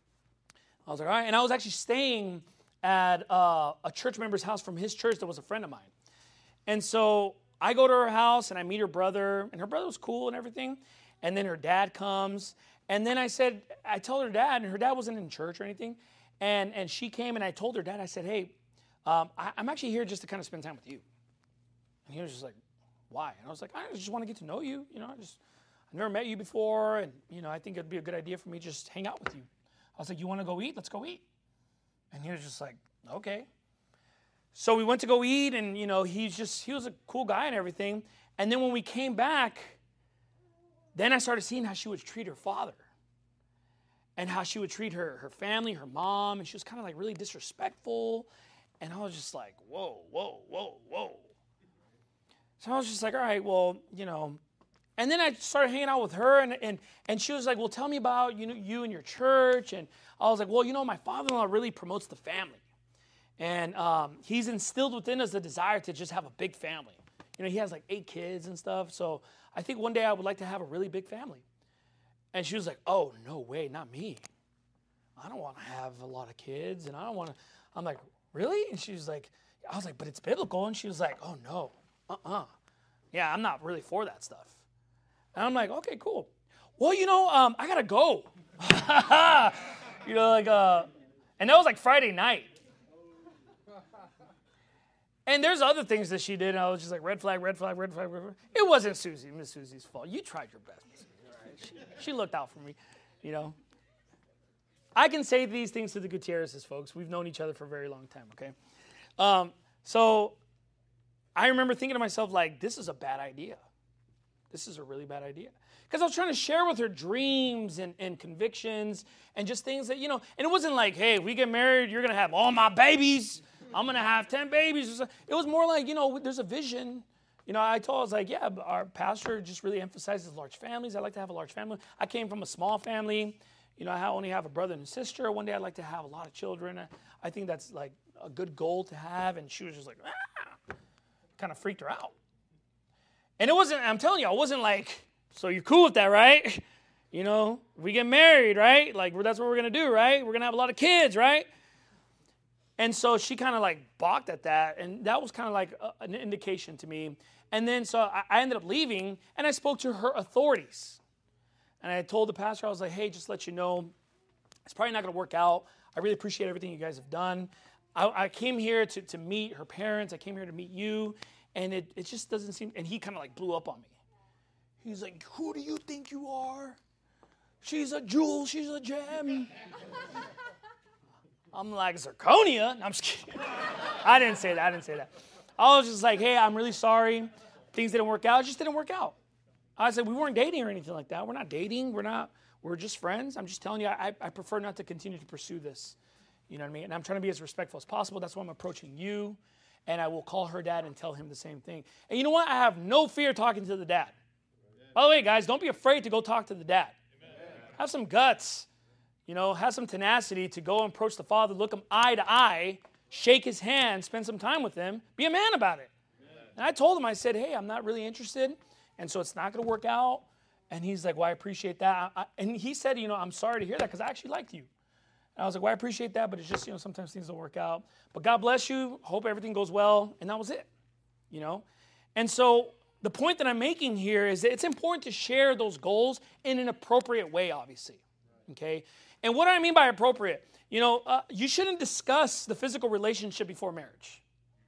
I was like, all right, and I was actually staying at a church member's house from his church that was a friend of mine, and so I go to her house, and I meet her brother, and her brother was cool and everything. And then her dad comes, and then I told her dad, and her dad wasn't in church or anything, and she came, and I told her dad, I said, hey, I'm actually here just to kind of spend time with you. And he was just like, why? And I was like, I just want to get to know you, I've never met you before, and, I think it'd be a good idea for me to just hang out with you. I was like, you want to go eat? Let's go eat. And he was just like, okay. So we went to go eat, and, he was a cool guy and everything. And then when we came back, then I started seeing how she would treat her father and how she would treat her family, her mom, and she was kind of really disrespectful. And I was just like, whoa, whoa, whoa, whoa. So I was just like, all right, well, And then I started hanging out with her, and she was like, well, tell me about you and your church. And I was like, well, my father-in-law really promotes the family. And he's instilled within us the desire to just have a big family. He has 8 kids and stuff, so I think one day I would like to have a really big family. And she was like, oh, no way, not me. I don't want to have a lot of kids, and I don't want to. I'm like, really? And she was like, I was like, but it's biblical. And she was like, oh, no, yeah, I'm not really for that stuff. And I'm like, okay, cool. Well, I got to go. And that was like Friday night. And there's other things that she did, and I was just like, red flag, red flag, red flag, red flag. It wasn't Miss Susie's fault. You tried your best, Miss Susie. She looked out for me, I can say these things to the Gutierrezes, folks. We've known each other for a very long time, okay? So I remember thinking to myself, like, this is a bad idea. This is a really bad idea. Because I was trying to share with her dreams and convictions and just things that, and it wasn't like, hey, if we get married, you're going to have all my babies. I'm going to have 10 babies. It was more like, there's a vision. I told her, I was like, yeah, our pastor just really emphasizes large families. I like to have a large family. I came from a small family. I only have a brother and a sister. One day I'd like to have a lot of children. I think that's like a good goal to have. And she was just like, kind of freaked her out. And I'm telling you, I wasn't like, so you're cool with that, right? We get married, right? Like, that's what we're going to do, right? We're going to have a lot of kids, right? And so she kind of like balked at that. And that was kind of like an indication to me. And then so I ended up leaving, and I spoke to her authorities. And I told the pastor, I was like, hey, just to let you know, it's probably not going to work out. I really appreciate everything you guys have done. I came here to meet her parents. I came here to meet you. And it just doesn't seem, and he kind of like blew up on me. He's like, who do you think you are? She's a jewel, she's a gem. I'm like, zirconia? No, I'm just kidding. I didn't say that. I was just like, hey, I'm really sorry. Things didn't work out. It just didn't work out. I said, we weren't dating or anything like that. We're not dating. We're just friends. I'm just telling you, I prefer not to continue to pursue this. You know what I mean? And I'm trying to be as respectful as possible. That's why I'm approaching you. And I will call her dad and tell him the same thing. And you know what? I have no fear talking to the dad. Amen. By the way, guys, don't be afraid to go talk to the dad. Amen. Have some guts. Have some tenacity to go and approach the father, look him eye to eye, shake his hand, spend some time with him, be a man about it. Amen. And I told him, I said, hey, I'm not really interested, and so it's not going to work out. And he's like, well, I appreciate that. And he said, I'm sorry to hear that because I actually liked you. And I was like, well, I appreciate that, but it's just, sometimes things don't work out. But God bless you. Hope everything goes well. And that was it, And so the point that I'm making here is that it's important to share those goals in an appropriate way, obviously, okay? And what do I mean by appropriate? You shouldn't discuss the physical relationship before marriage.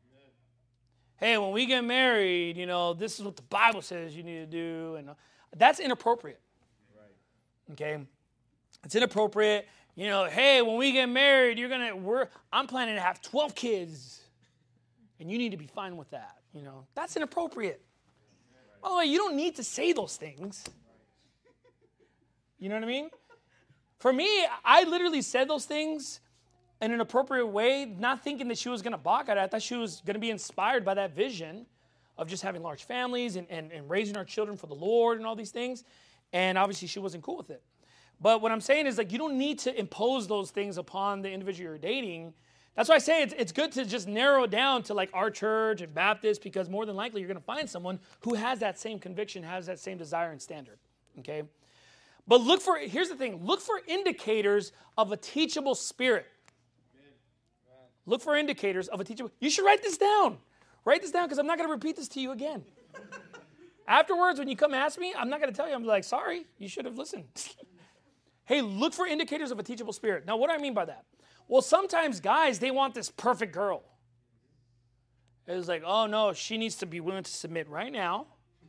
Hey, when we get married, this is what the Bible says you need to do. And that's inappropriate, okay? It's inappropriate. Hey, when we get married, I'm planning to have 12 kids. And you need to be fine with that. That's inappropriate. By the way, you don't need to say those things. You know what I mean? For me, I literally said those things in an appropriate way, not thinking that she was going to balk at it. I thought she was going to be inspired by that vision of just having large families and raising our children for the Lord and all these things. And obviously, she wasn't cool with it. But what I'm saying is, like, you don't need to impose those things upon the individual you're dating. That's why I say it's good to just narrow it down to, like, our church and Baptist, because more than likely you're going to find someone who has that same conviction, has that same desire and standard, okay? But here's the thing, look for indicators of a teachable spirit. Look for indicators of a teachable. You should write this down. Write this down because I'm not going to repeat this to you again. Afterwards, when you come ask me, I'm not going to tell you. I'm like, sorry, you should have listened. Hey, look for indicators of a teachable spirit. Now, what do I mean by that? Well, sometimes guys, they want this perfect girl. It's like, oh, no, she needs to be willing to submit right now.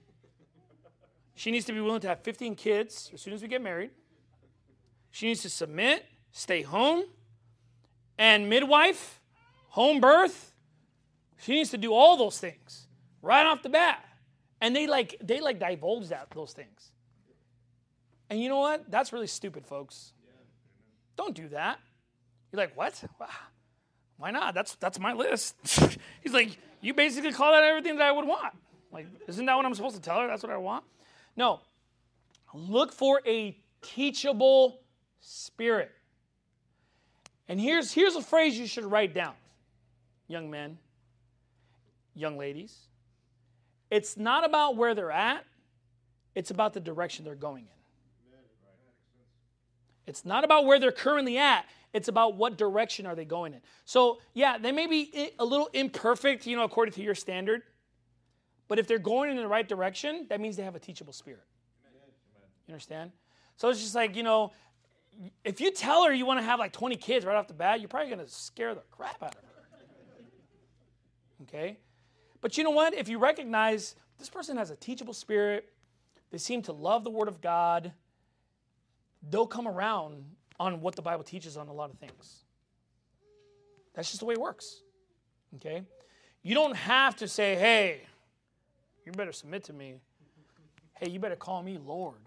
She needs to be willing to have 15 kids as soon as we get married. She needs to submit, stay home, and midwife, home birth. She needs to do all those things right off the bat. And they divulge those things. And you know what? That's really stupid, folks. Don't do that. You're like, what? Why not? That's my list. He's like, you basically call out everything that I would want. Like, isn't that what I'm supposed to tell her? That's what I want? No. Look for a teachable spirit. And here's a phrase you should write down, young men, young ladies. It's not about where they're at. It's about the direction they're going in. It's not about where they're currently at. It's about what direction are they going in. So, yeah, they may be a little imperfect, according to your standard. But if they're going in the right direction, that means they have a teachable spirit. You understand? So it's just like, if you tell her you want to have like 20 kids right off the bat, you're probably going to scare the crap out of her. Okay? But you know what? If you recognize this person has a teachable spirit, they seem to love the Word of God, they'll come around on what the Bible teaches on a lot of things. That's just the way it works. Okay? You don't have to say, hey, you better submit to me. Hey, you better call me Lord.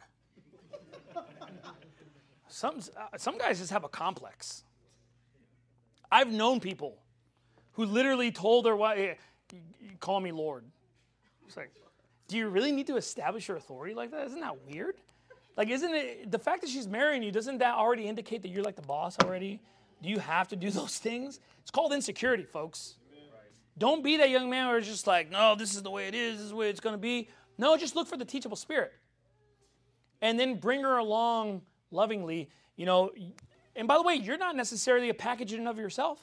Some guys just have a complex. I've known people who literally told their wife, hey, you call me Lord. It's like, do you really need to establish your authority like that? Isn't that weird? Like, isn't it, the fact that she's marrying you, doesn't that already indicate that you're like the boss already? Do you have to do those things? It's called insecurity, folks. Don't be that young man where it's just like, no, this is the way it is, this is the way it's going to be. No, just look for the teachable spirit. And then bring her along lovingly, And by the way, you're not necessarily a packaging of yourself.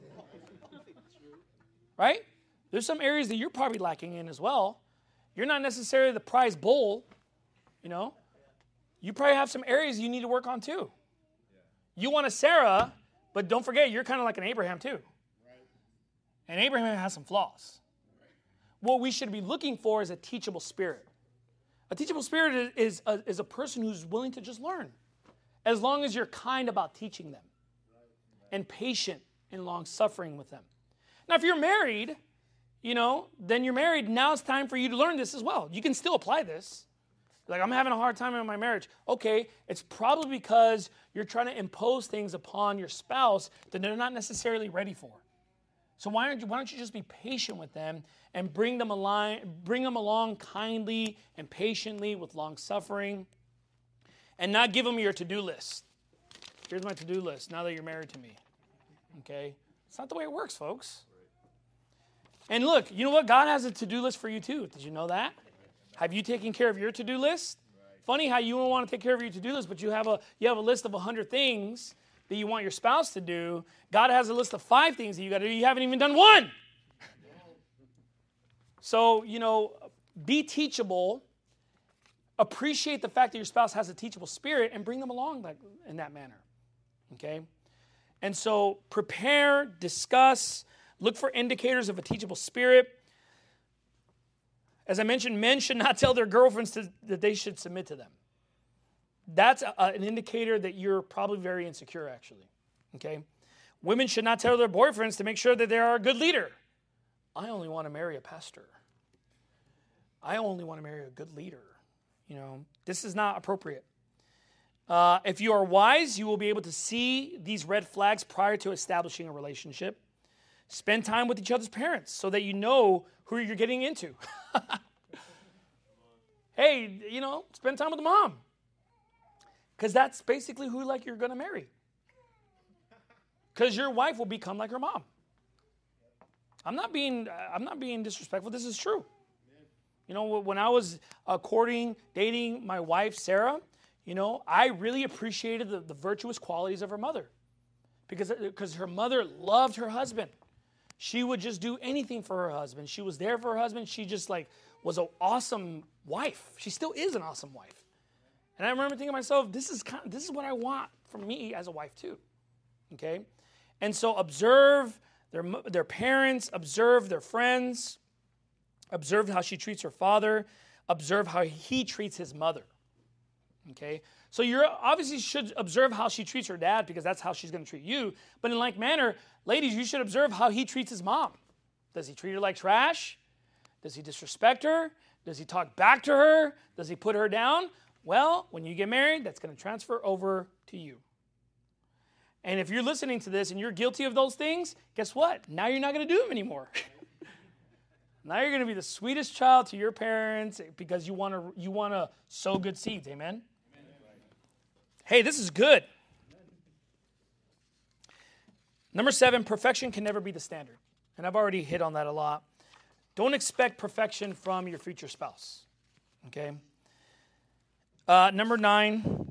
Right? There's some areas that you're probably lacking in as well. You're not necessarily the prize bull, You probably have some areas you need to work on too. You want a Sarah, but don't forget, you're kind of like an Abraham too. And Abraham has some flaws. What we should be looking for is a teachable spirit. A teachable spirit is a person who's willing to just learn, as long as you're kind about teaching them and patient and long-suffering with them. Now, if you're married, then you're married. Now it's time for you to learn this as well. You can still apply this. Like, I'm having a hard time in my marriage. Okay, it's probably because you're trying to impose things upon your spouse that they're not necessarily ready for. So why don't you just be patient with them and bring them along kindly and patiently with long suffering, and not give them your to-do list. Here's my to-do list now that you're married to me. Okay? It's not the way it works, folks. And look, you know what? God has a to-do list for you too. Did you know that? Have you taken care of your to-do list? Funny how you don't want to take care of your to-do list, but you have a list of 100 things that you want your spouse to do. God has a list of 5 things that you got to do. You haven't even done one. So, be teachable. Appreciate the fact that your spouse has a teachable spirit and bring them along in that manner. Okay? And so prepare, discuss, look for indicators of a teachable spirit. As I mentioned, men should not tell their girlfriends that they should submit to them. That's an indicator that you're probably very insecure, actually. Okay? Women should not tell their boyfriends to make sure that they are a good leader. I only want to marry a pastor. I only want to marry a good leader. This is not appropriate. If you are wise, you will be able to see these red flags prior to establishing a relationship. Spend time with each other's parents so that you know who you're getting into. Hey, spend time with the mom. Because that's basically who you're going to marry. Because your wife will become like her mom. I'm not being disrespectful. This is true. When I was dating my wife, Sarah, I really appreciated the virtuous qualities of her mother. Because her mother loved her husband. She would just do anything for her husband. She was there for her husband. She just was an awesome wife. She still is an awesome wife. And I remember thinking to myself, this is what I want from me as a wife too. Okay? And so observe their parents, observe their friends, observe how she treats her father, observe how he treats his mother. Okay? So you obviously should observe how she treats her dad, because that's how she's going to treat you. But in like manner, ladies, you should observe how he treats his mom. Does he treat her like trash? Does he disrespect her? Does he talk back to her? Does he put her down? Well, when you get married, that's going to transfer over to you. And if you're listening to this and you're guilty of those things, guess what? Now you're not going to do them anymore. Now you're going to be the sweetest child to your parents because you want to sow good seeds. Amen? Hey, this is good. Number 7, perfection can never be the standard. And I've already hit on that a lot. Don't expect perfection from your future spouse. Okay? Number 9,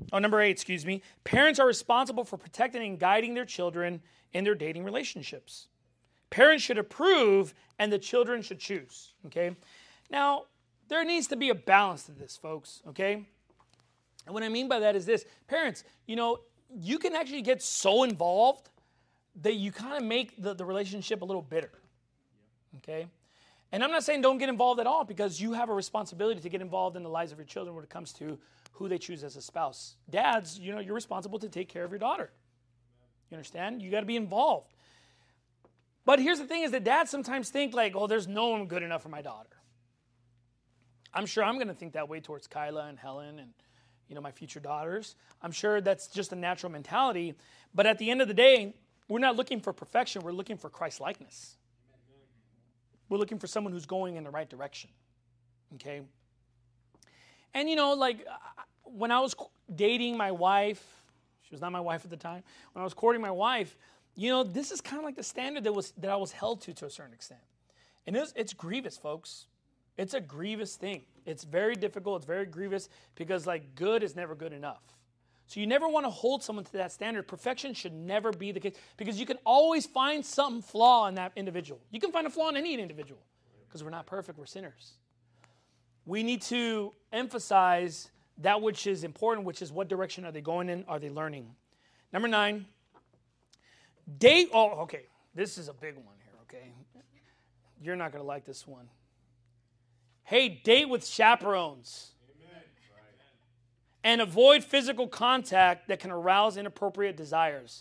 Number 8, excuse me. Parents are responsible for protecting and guiding their children in their dating relationships. Parents should approve and the children should choose, okay? Now, there needs to be a balance to this, folks, okay? And what I mean by that is this. Parents, you can actually get so involved that you kind of make the relationship a little bitter, okay? And I'm not saying don't get involved at all, because you have a responsibility to get involved in the lives of your children when it comes to who they choose as a spouse. Dads, you're responsible to take care of your daughter. You understand? You got to be involved. But here's the thing is that dads sometimes think like, oh, there's no one good enough for my daughter. I'm sure I'm going to think that way towards Kyla and Helen and, my future daughters. I'm sure that's just a natural mentality. But at the end of the day, we're not looking for perfection. We're looking for Christ-likeness. We're looking for someone who's going in the right direction. Okay? And, when I was dating my wife, she was not my wife at the time. When I was courting my wife, this is kind of like the standard that I was held to a certain extent. And it's grievous, folks. It's a grievous thing. It's very difficult. It's very grievous because, good is never good enough. So you never want to hold someone to that standard. Perfection should never be the case because you can always find some flaw in that individual. You can find a flaw in any individual because we're not perfect. We're sinners. We need to emphasize that which is important, which is what direction are they going in? Are they learning? Number 9, date. Oh, okay. This is a big one here, okay? You're not going to like this one. Hey, date with chaperones. Amen. And avoid physical contact that can arouse inappropriate desires.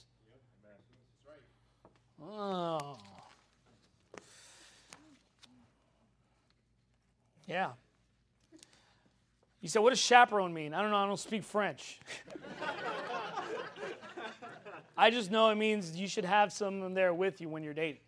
Oh. Yeah. You said, what does chaperone mean? I don't know. I don't speak French. I just know it means you should have someone there with you when you're dating.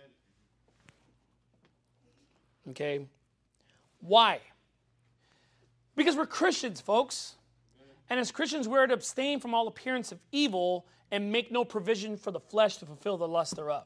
Okay? Why? Because we're Christians, folks. And as Christians, we're to abstain from all appearance of evil and make no provision for the flesh to fulfill the lust thereof.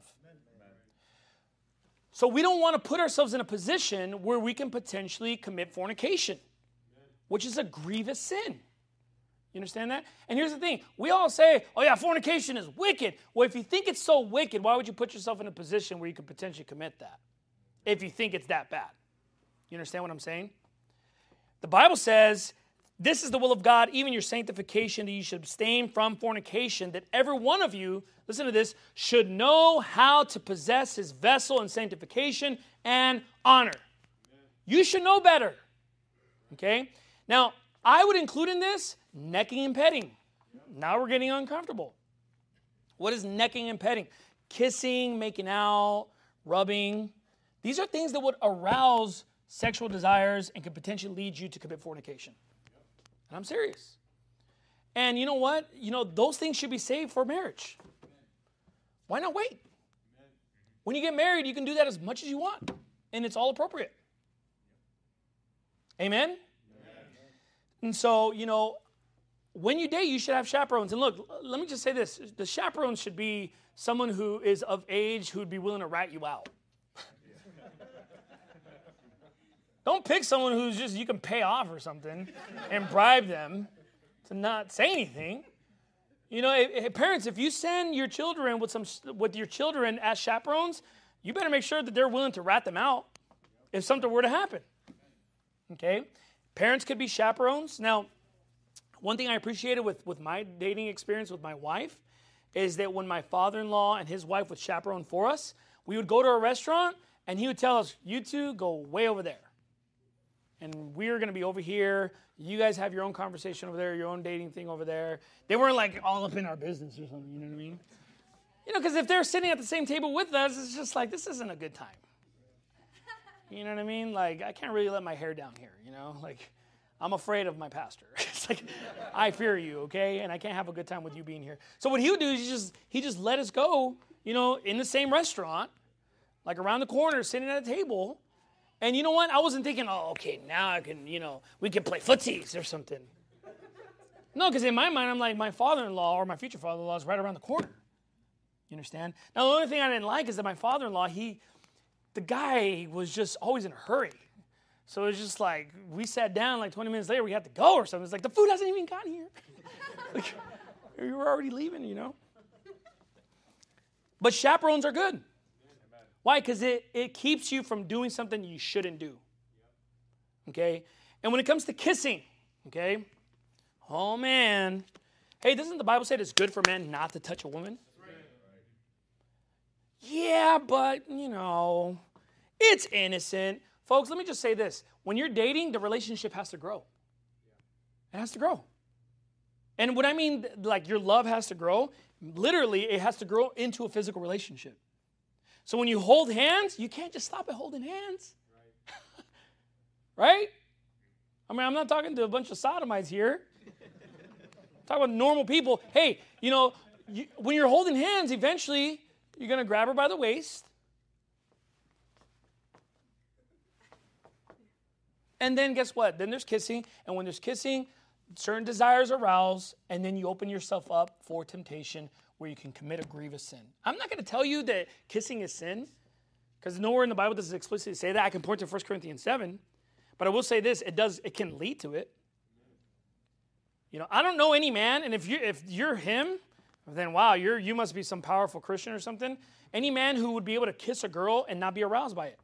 So we don't want to put ourselves in a position where we can potentially commit fornication, which is a grievous sin. You understand that? And here's the thing. We all say, oh yeah, fornication is wicked. Well, if you think it's so wicked, why would you put yourself in a position where you could potentially commit that? If you think it's that bad. You understand what I'm saying? The Bible says, this is the will of God, even your sanctification, that you should abstain from fornication, that every one of you, listen to this, should know how to possess his vessel in sanctification and honor. You should know better. Okay? Now, I would include in this necking and petting. Now we're getting uncomfortable. What is necking and petting? Kissing, making out, rubbing. These are things that would arouse sexual desires and could potentially lead you to commit fornication. And I'm serious. And you know what? Those things should be saved for marriage. Why not wait? When you get married, you can do that as much as you want. And it's all appropriate. Amen? And so, when you date, you should have chaperones. And look, let me just say this. The chaperone should be someone who is of age who would be willing to rat you out. Don't pick someone who's just, you can pay off or something and bribe them to not say anything. Parents, if you send your children with your children as chaperones, you better make sure that they're willing to rat them out if something were to happen. Okay? Parents could be chaperones. Now, one thing I appreciated with my dating experience with my wife is that when my father-in-law and his wife would chaperone for us, we would go to a restaurant and he would tell us, you two go way over there. And we're going to be over here. You guys have your own conversation over there, your own dating thing over there. They weren't all up in our business or something, you know what I mean? Because if they're sitting at the same table with us, it's just this isn't a good time. You know what I mean? I can't really let my hair down here, I'm afraid of my pastor. It's I fear you, okay? And I can't have a good time with you being here. So what he would do is he just let us go, in the same restaurant, around the corner, sitting at a table. And you know what? I wasn't thinking, oh, okay, now I can, we can play footsies or something. No, because in my mind, I'm like, my father-in-law or my future father-in-law is right around the corner. You understand? Now, the only thing I didn't like is that my father-in-law, the guy was just always in a hurry. So it was just we sat down 20 minutes later, we had to go or something. It's the food hasn't even gotten here. Like, you were already leaving. But chaperones are good. Why? Because it keeps you from doing something you shouldn't do. Okay? And when it comes to kissing, okay? Oh, man. Hey, doesn't the Bible say it's good for men not to touch a woman? Yeah, but, it's innocent. Folks, let me just say this. When you're dating, the relationship has to grow. It has to grow. And what I mean, like your love has to grow, literally it has to grow into a physical relationship. So when you hold hands, you can't just stop at holding hands. Right? I mean, I'm not talking to a bunch of sodomites here. I'm talking about normal people. Hey, when you're holding hands, eventually you're going to grab her by the waist. And then guess what? Then there's kissing. And when there's kissing, certain desires arouse. And then you open yourself up for temptation where you can commit a grievous sin. I'm not going to tell you that kissing is sin. Because nowhere in the Bible does it explicitly say that. I can point to 1 Corinthians 7. But I will say this. It can lead to it. I don't know any man. And if you're him, then wow, you must be some powerful Christian or something. Any man who would be able to kiss a girl and not be aroused by it.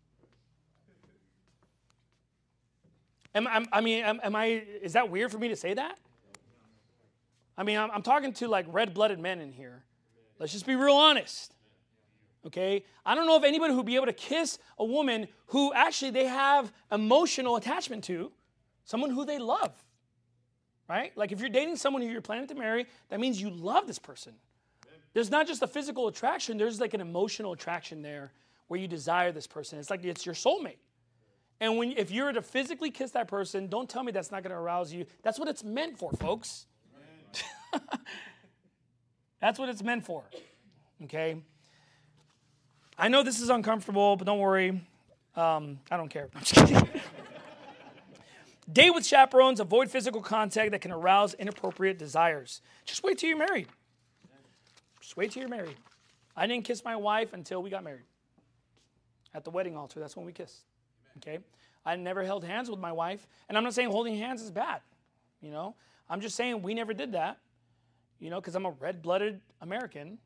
Is that weird for me to say that? I mean, I'm talking to like red-blooded men in here. Let's just be real honest. Okay? I don't know if anybody who would be able to kiss a woman who actually they have emotional attachment to, someone who they love. Right? Like if you're dating someone who you're planning to marry, that means you love this person. There's not just a physical attraction, there's like an emotional attraction there where you desire this person. It's like it's your soulmate. And if you were to physically kiss that person, don't tell me that's not going to arouse you. That's what it's meant for, folks. That's what it's meant for. Okay? I know this is uncomfortable, but don't worry. I don't care. I'm just kidding. Date with chaperones. Avoid physical contact that can arouse inappropriate desires. Just wait till you're married. Just wait till you're married. I didn't kiss my wife until we got married. At the wedding altar, that's when we kissed. Okay? I never held hands with my wife. And I'm not saying holding hands is bad. I'm just saying we never did that. Because I'm a red-blooded American.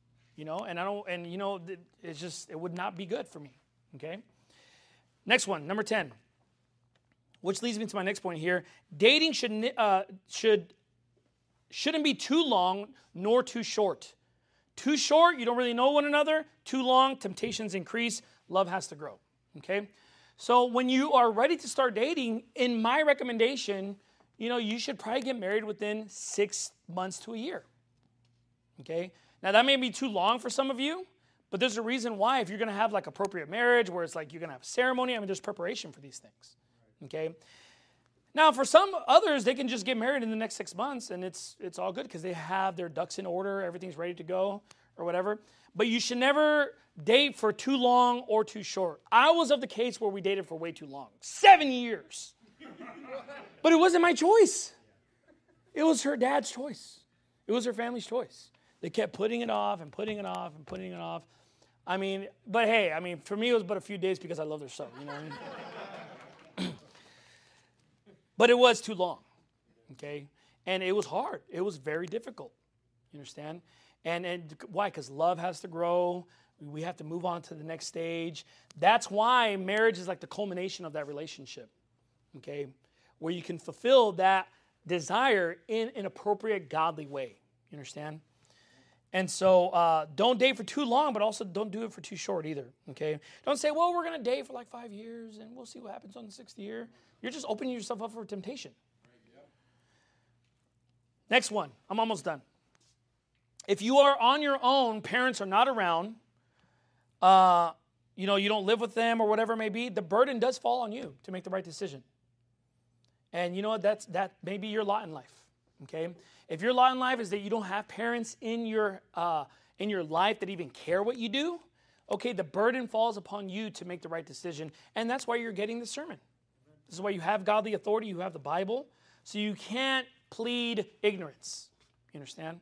It would not be good for me. Okay? Next one, number 10. Which leads me to my next point here. Dating shouldn't be too long nor too short. Too short, you don't really know one another. Too long, temptations increase. Love has to grow. Okay? So when you are ready to start dating, in my recommendation, you should probably get married within 6 months to a year. Okay? Now that may be too long for some of you, but there's a reason why. If you're going to have like appropriate marriage where it's like you're going to have a ceremony, there's preparation for these things. Okay? Now for some others, they can just get married in the next 6 months and it's all good because they have their ducks in order, everything's ready to go or whatever. But you should never date for too long or too short. I was of the case where we dated for way too long. 7 years. But it wasn't my choice. It was her dad's choice. It was her family's choice. They kept putting it off and putting it off and putting it off. But hey, for me it was but a few days because I loved her so, But it was too long, okay? And it was hard. It was very difficult, you understand? And why? Because love has to grow. We have to move on to the next stage. That's why marriage is like the culmination of that relationship, okay? Where you can fulfill that desire in an appropriate, godly way, you understand? And so don't date for too long, but also don't do it for too short either, okay? Don't say, well, we're going to date for like 5 years, and we'll see what happens on the 6th year. You're just opening yourself up for temptation. Next one. I'm almost done. If you are on your own, parents are not around, you don't live with them or whatever it may be, the burden does fall on you to make the right decision. And you know what? That may be your lot in life, okay? If your lot in life is that you don't have parents in your life that even care what you do, okay, the burden falls upon you to make the right decision. And that's why you're getting the sermon. This is why you have godly authority, you have the Bible, so you can't plead ignorance. You understand?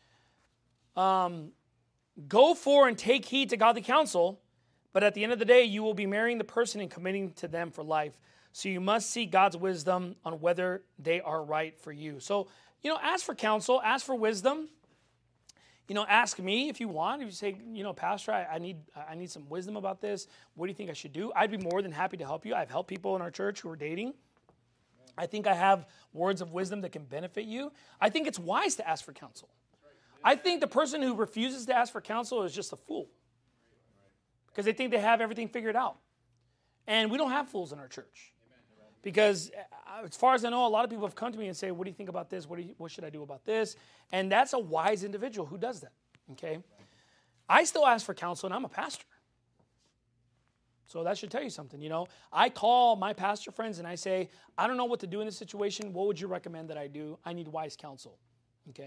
Go for and take heed to godly counsel, but at the end of the day, you will be marrying the person and committing to them for life. So you must seek God's wisdom on whether they are right for you. So, ask for counsel, ask for wisdom. Ask me if you want. If you say, Pastor, I need some wisdom about this. What do you think I should do? I'd be more than happy to help you. I've helped people in our church who are dating. I think I have words of wisdom that can benefit you. I think it's wise to ask for counsel. I think the person who refuses to ask for counsel is just a fool because they think they have everything figured out. And we don't have fools in our church because as far as I know, a lot of people have come to me and say, what do you think about this? What should I do about this? And that's a wise individual who does that, okay? I still ask for counsel, and I'm a pastor. So that should tell you something, I call my pastor friends and I say, I don't know what to do in this situation. What would you recommend that I do? I need wise counsel, okay?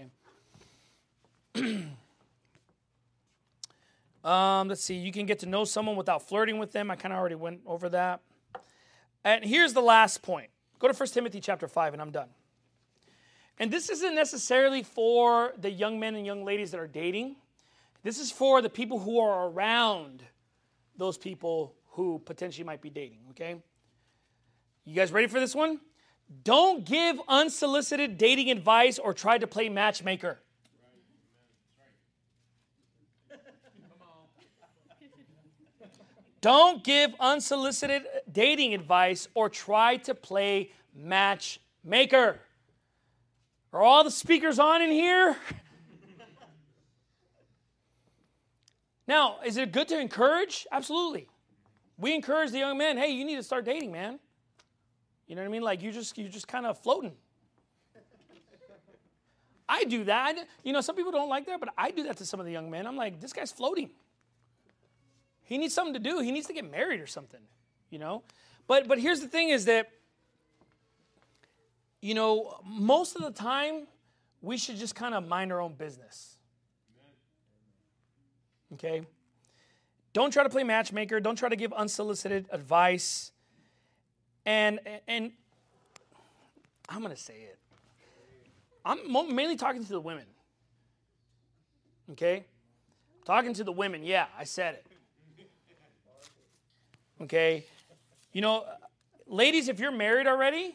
Let's see. You can get to know someone without flirting with them. I kind of already went over that. And here's the last point. Go to 1 Timothy chapter 5, and I'm done. And this isn't necessarily for the young men and young ladies that are dating. This is for the people who are around those people who potentially might be dating, okay? You guys ready for this one? Don't give unsolicited dating advice or try to play matchmaker. Don't give unsolicited dating advice or try to play matchmaker. Are all the speakers on in here? Now, is it good to encourage? Absolutely. We encourage the young men, hey, you need to start dating, man. You know what I mean? Like you're just kind of floating. I do that. Some people don't like that, but I do that to some of the young men. I'm like, this guy's floating. He needs something to do. He needs to get married or something, But here's the thing is that, most of the time, we should just kind of mind our own business. Okay? Don't try to play matchmaker. Don't try to give unsolicited advice. And I'm going to say it. I'm mainly talking to the women. Okay? Talking to the women. Yeah, I said it. Okay? Ladies, if you're married already,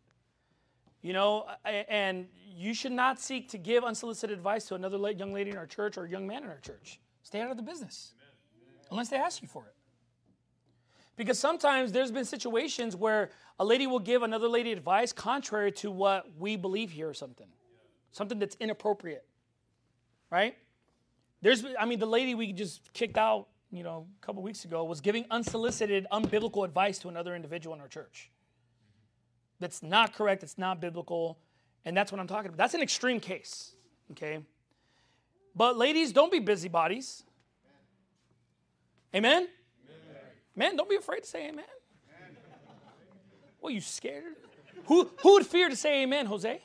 and you should not seek to give unsolicited advice to another young lady in our church or a young man in our church. Stay out of the business. Unless they ask you for it. Because sometimes there's been situations where a lady will give another lady advice contrary to what we believe here or something. Something that's inappropriate. Right? The lady we just kicked out, a couple weeks ago was giving unsolicited, unbiblical advice to another individual in our church. That's not correct. It's not biblical. And that's what I'm talking about. That's an extreme case. Okay? But ladies, don't be busybodies. Amen? Amen? Man, don't be afraid to say amen. Well, you scared? Who would fear to say amen, Jose?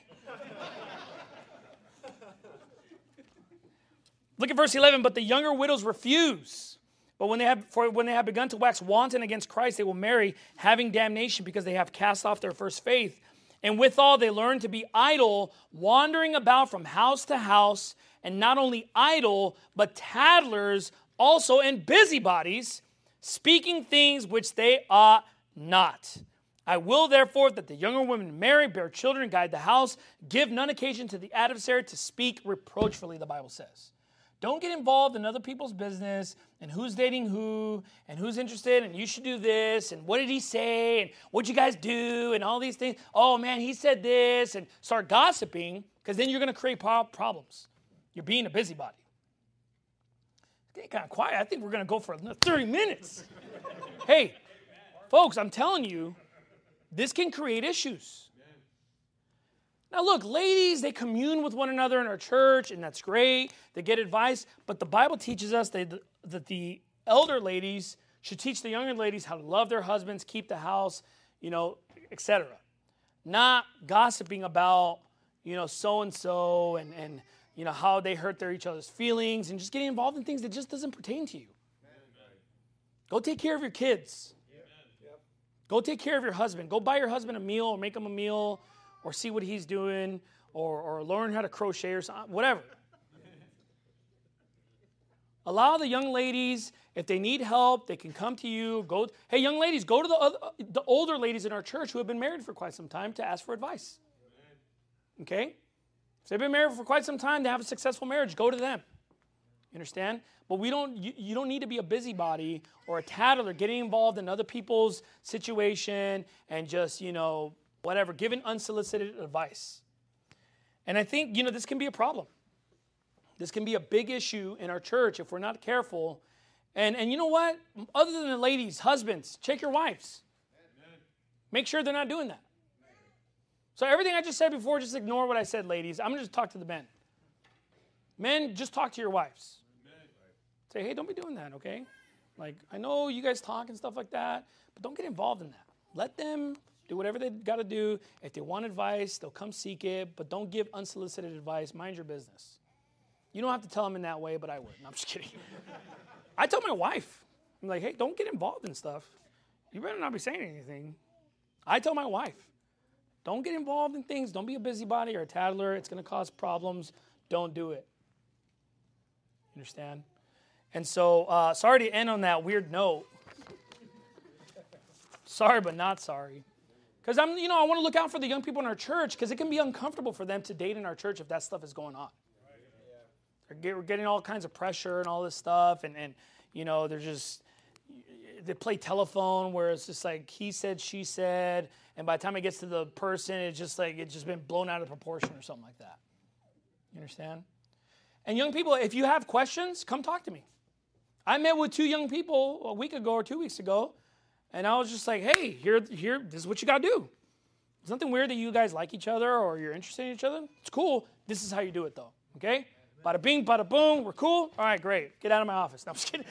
Look at verse 11. But the younger widows refuse. But when they have begun to wax wanton against Christ, they will marry, having damnation because they have cast off their first faith. And withal they learn to be idle, wandering about from house to house, and not only idle, but tattlers also, and busybodies, speaking things which they ought not. I will therefore that the younger women marry, bear children, guide the house, give none occasion to the adversary to speak reproachfully, the Bible says. Don't get involved in other people's business and who's dating who and who's interested and you should do this and what did he say and what'd you guys do and all these things. Oh, man, he said this, and start gossiping because then you're going to create problems. You're being a busybody. It's getting kind of quiet. I think we're going to go for another 30 minutes. Hey, folks, I'm telling you, this can create issues. Now look, ladies, they commune with one another in our church, and that's great. They get advice, but the Bible teaches us that the elder ladies should teach the younger ladies how to love their husbands, keep the house, etc. Not gossiping about, so-and-so and how they hurt each other's feelings and just getting involved in things that just doesn't pertain to you. Go take care of your kids. Go take care of your husband. Go buy your husband a meal or make him a meal, or see what he's doing, or learn how to crochet or something, whatever. Allow the young ladies, if they need help, they can come to you. Hey, young ladies, go to the older ladies in our church who have been married for quite some time to ask for advice. Okay? If they've been married for quite some time, they have a successful marriage, go to them. You understand? But you don't need to be a busybody or a tattler getting involved in other people's situation and just, whatever, giving unsolicited advice. And I think, this can be a problem. This can be a big issue in our church if we're not careful. And you know what? Other than the ladies, husbands, check your wives. Make sure they're not doing that. So everything I just said before, just ignore what I said, ladies. I'm going to just talk to the men. Men, just talk to your wives. Say, hey, don't be doing that, okay? Like, I know you guys talk and stuff like that, but don't get involved in that. Let them do whatever they got to do. If they want advice, they'll come seek it, but don't give unsolicited advice. Mind your business. You don't have to tell them in that way, but I would. No, I'm just kidding. I tell my wife, I'm like, hey, don't get involved in stuff. You better not be saying anything. I tell my wife, don't get involved in things. Don't be a busybody or a tattler. It's going to cause problems. Don't do it. Understand? And so, sorry to end on that weird note. Sorry, but not sorry. Because I want to look out for the young people in our church because it can be uncomfortable for them to date in our church if that stuff is going on. We're getting all kinds of pressure and all this stuff, and they play telephone where it's just like he said, she said, and by the time it gets to the person, it's just been blown out of proportion or something like that. You understand? And young people, if you have questions, come talk to me. I met with 2 young people a week ago or 2 weeks ago, and I was just like, hey, here, this is what you got to do. It's nothing weird that you guys like each other or you're interested in each other. It's cool. This is how you do it, though, okay? Bada bing, bada boom, we're cool? All right, great. Get out of my office. No, I'm just kidding.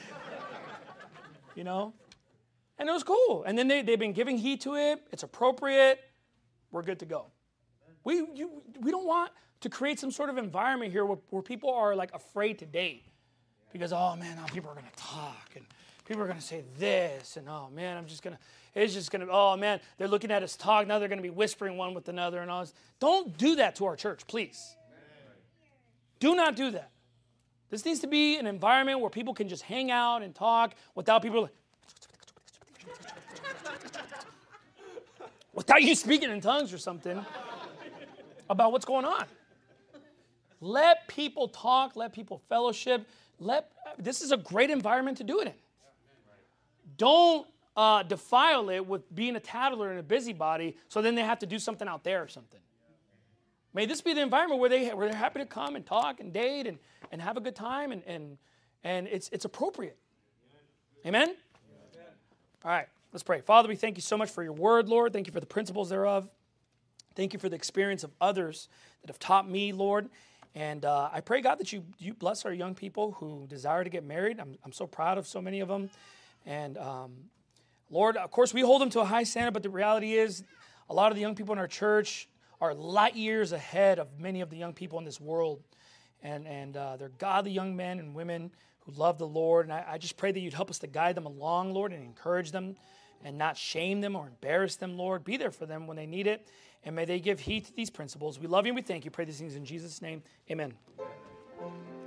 And it was cool. And then they've been giving heed to it. It's appropriate. We're good to go. We don't want to create some sort of environment here where people are like afraid to date. Because, oh, man, now people are going to talk, and people are going to say this, and, oh, man, oh, man, they're looking at us talk, now they're going to be whispering one with another and all this. Don't do that to our church, please. Do not do that. This needs to be an environment where people can just hang out and talk without people without you speaking in tongues or something about what's going on. Let people talk, let people fellowship. This is a great environment to do it in. Don't defile it with being a tattler and a busybody, so then they have to do something out there or something. May this be the environment where they're happy to come and talk and date and have a good time, and it's appropriate. Amen? All right, let's pray. Father, we thank you so much for your word, Lord. Thank you for the principles thereof. Thank you for the experience of others that have taught me, Lord. And I pray, God, that you bless our young people who desire to get married. I'm so proud of so many of them. And Lord, of course, we hold them to a high standard, but the reality is a lot of the young people in our church are light years ahead of many of the young people in this world. And they're godly young men and women who love the Lord. And I just pray that you'd help us to guide them along, Lord, and encourage them and not shame them or embarrass them, Lord. Be there for them when they need it. And may they give heed to these principles. We love you and we thank you. Pray these things in Jesus' name. Amen.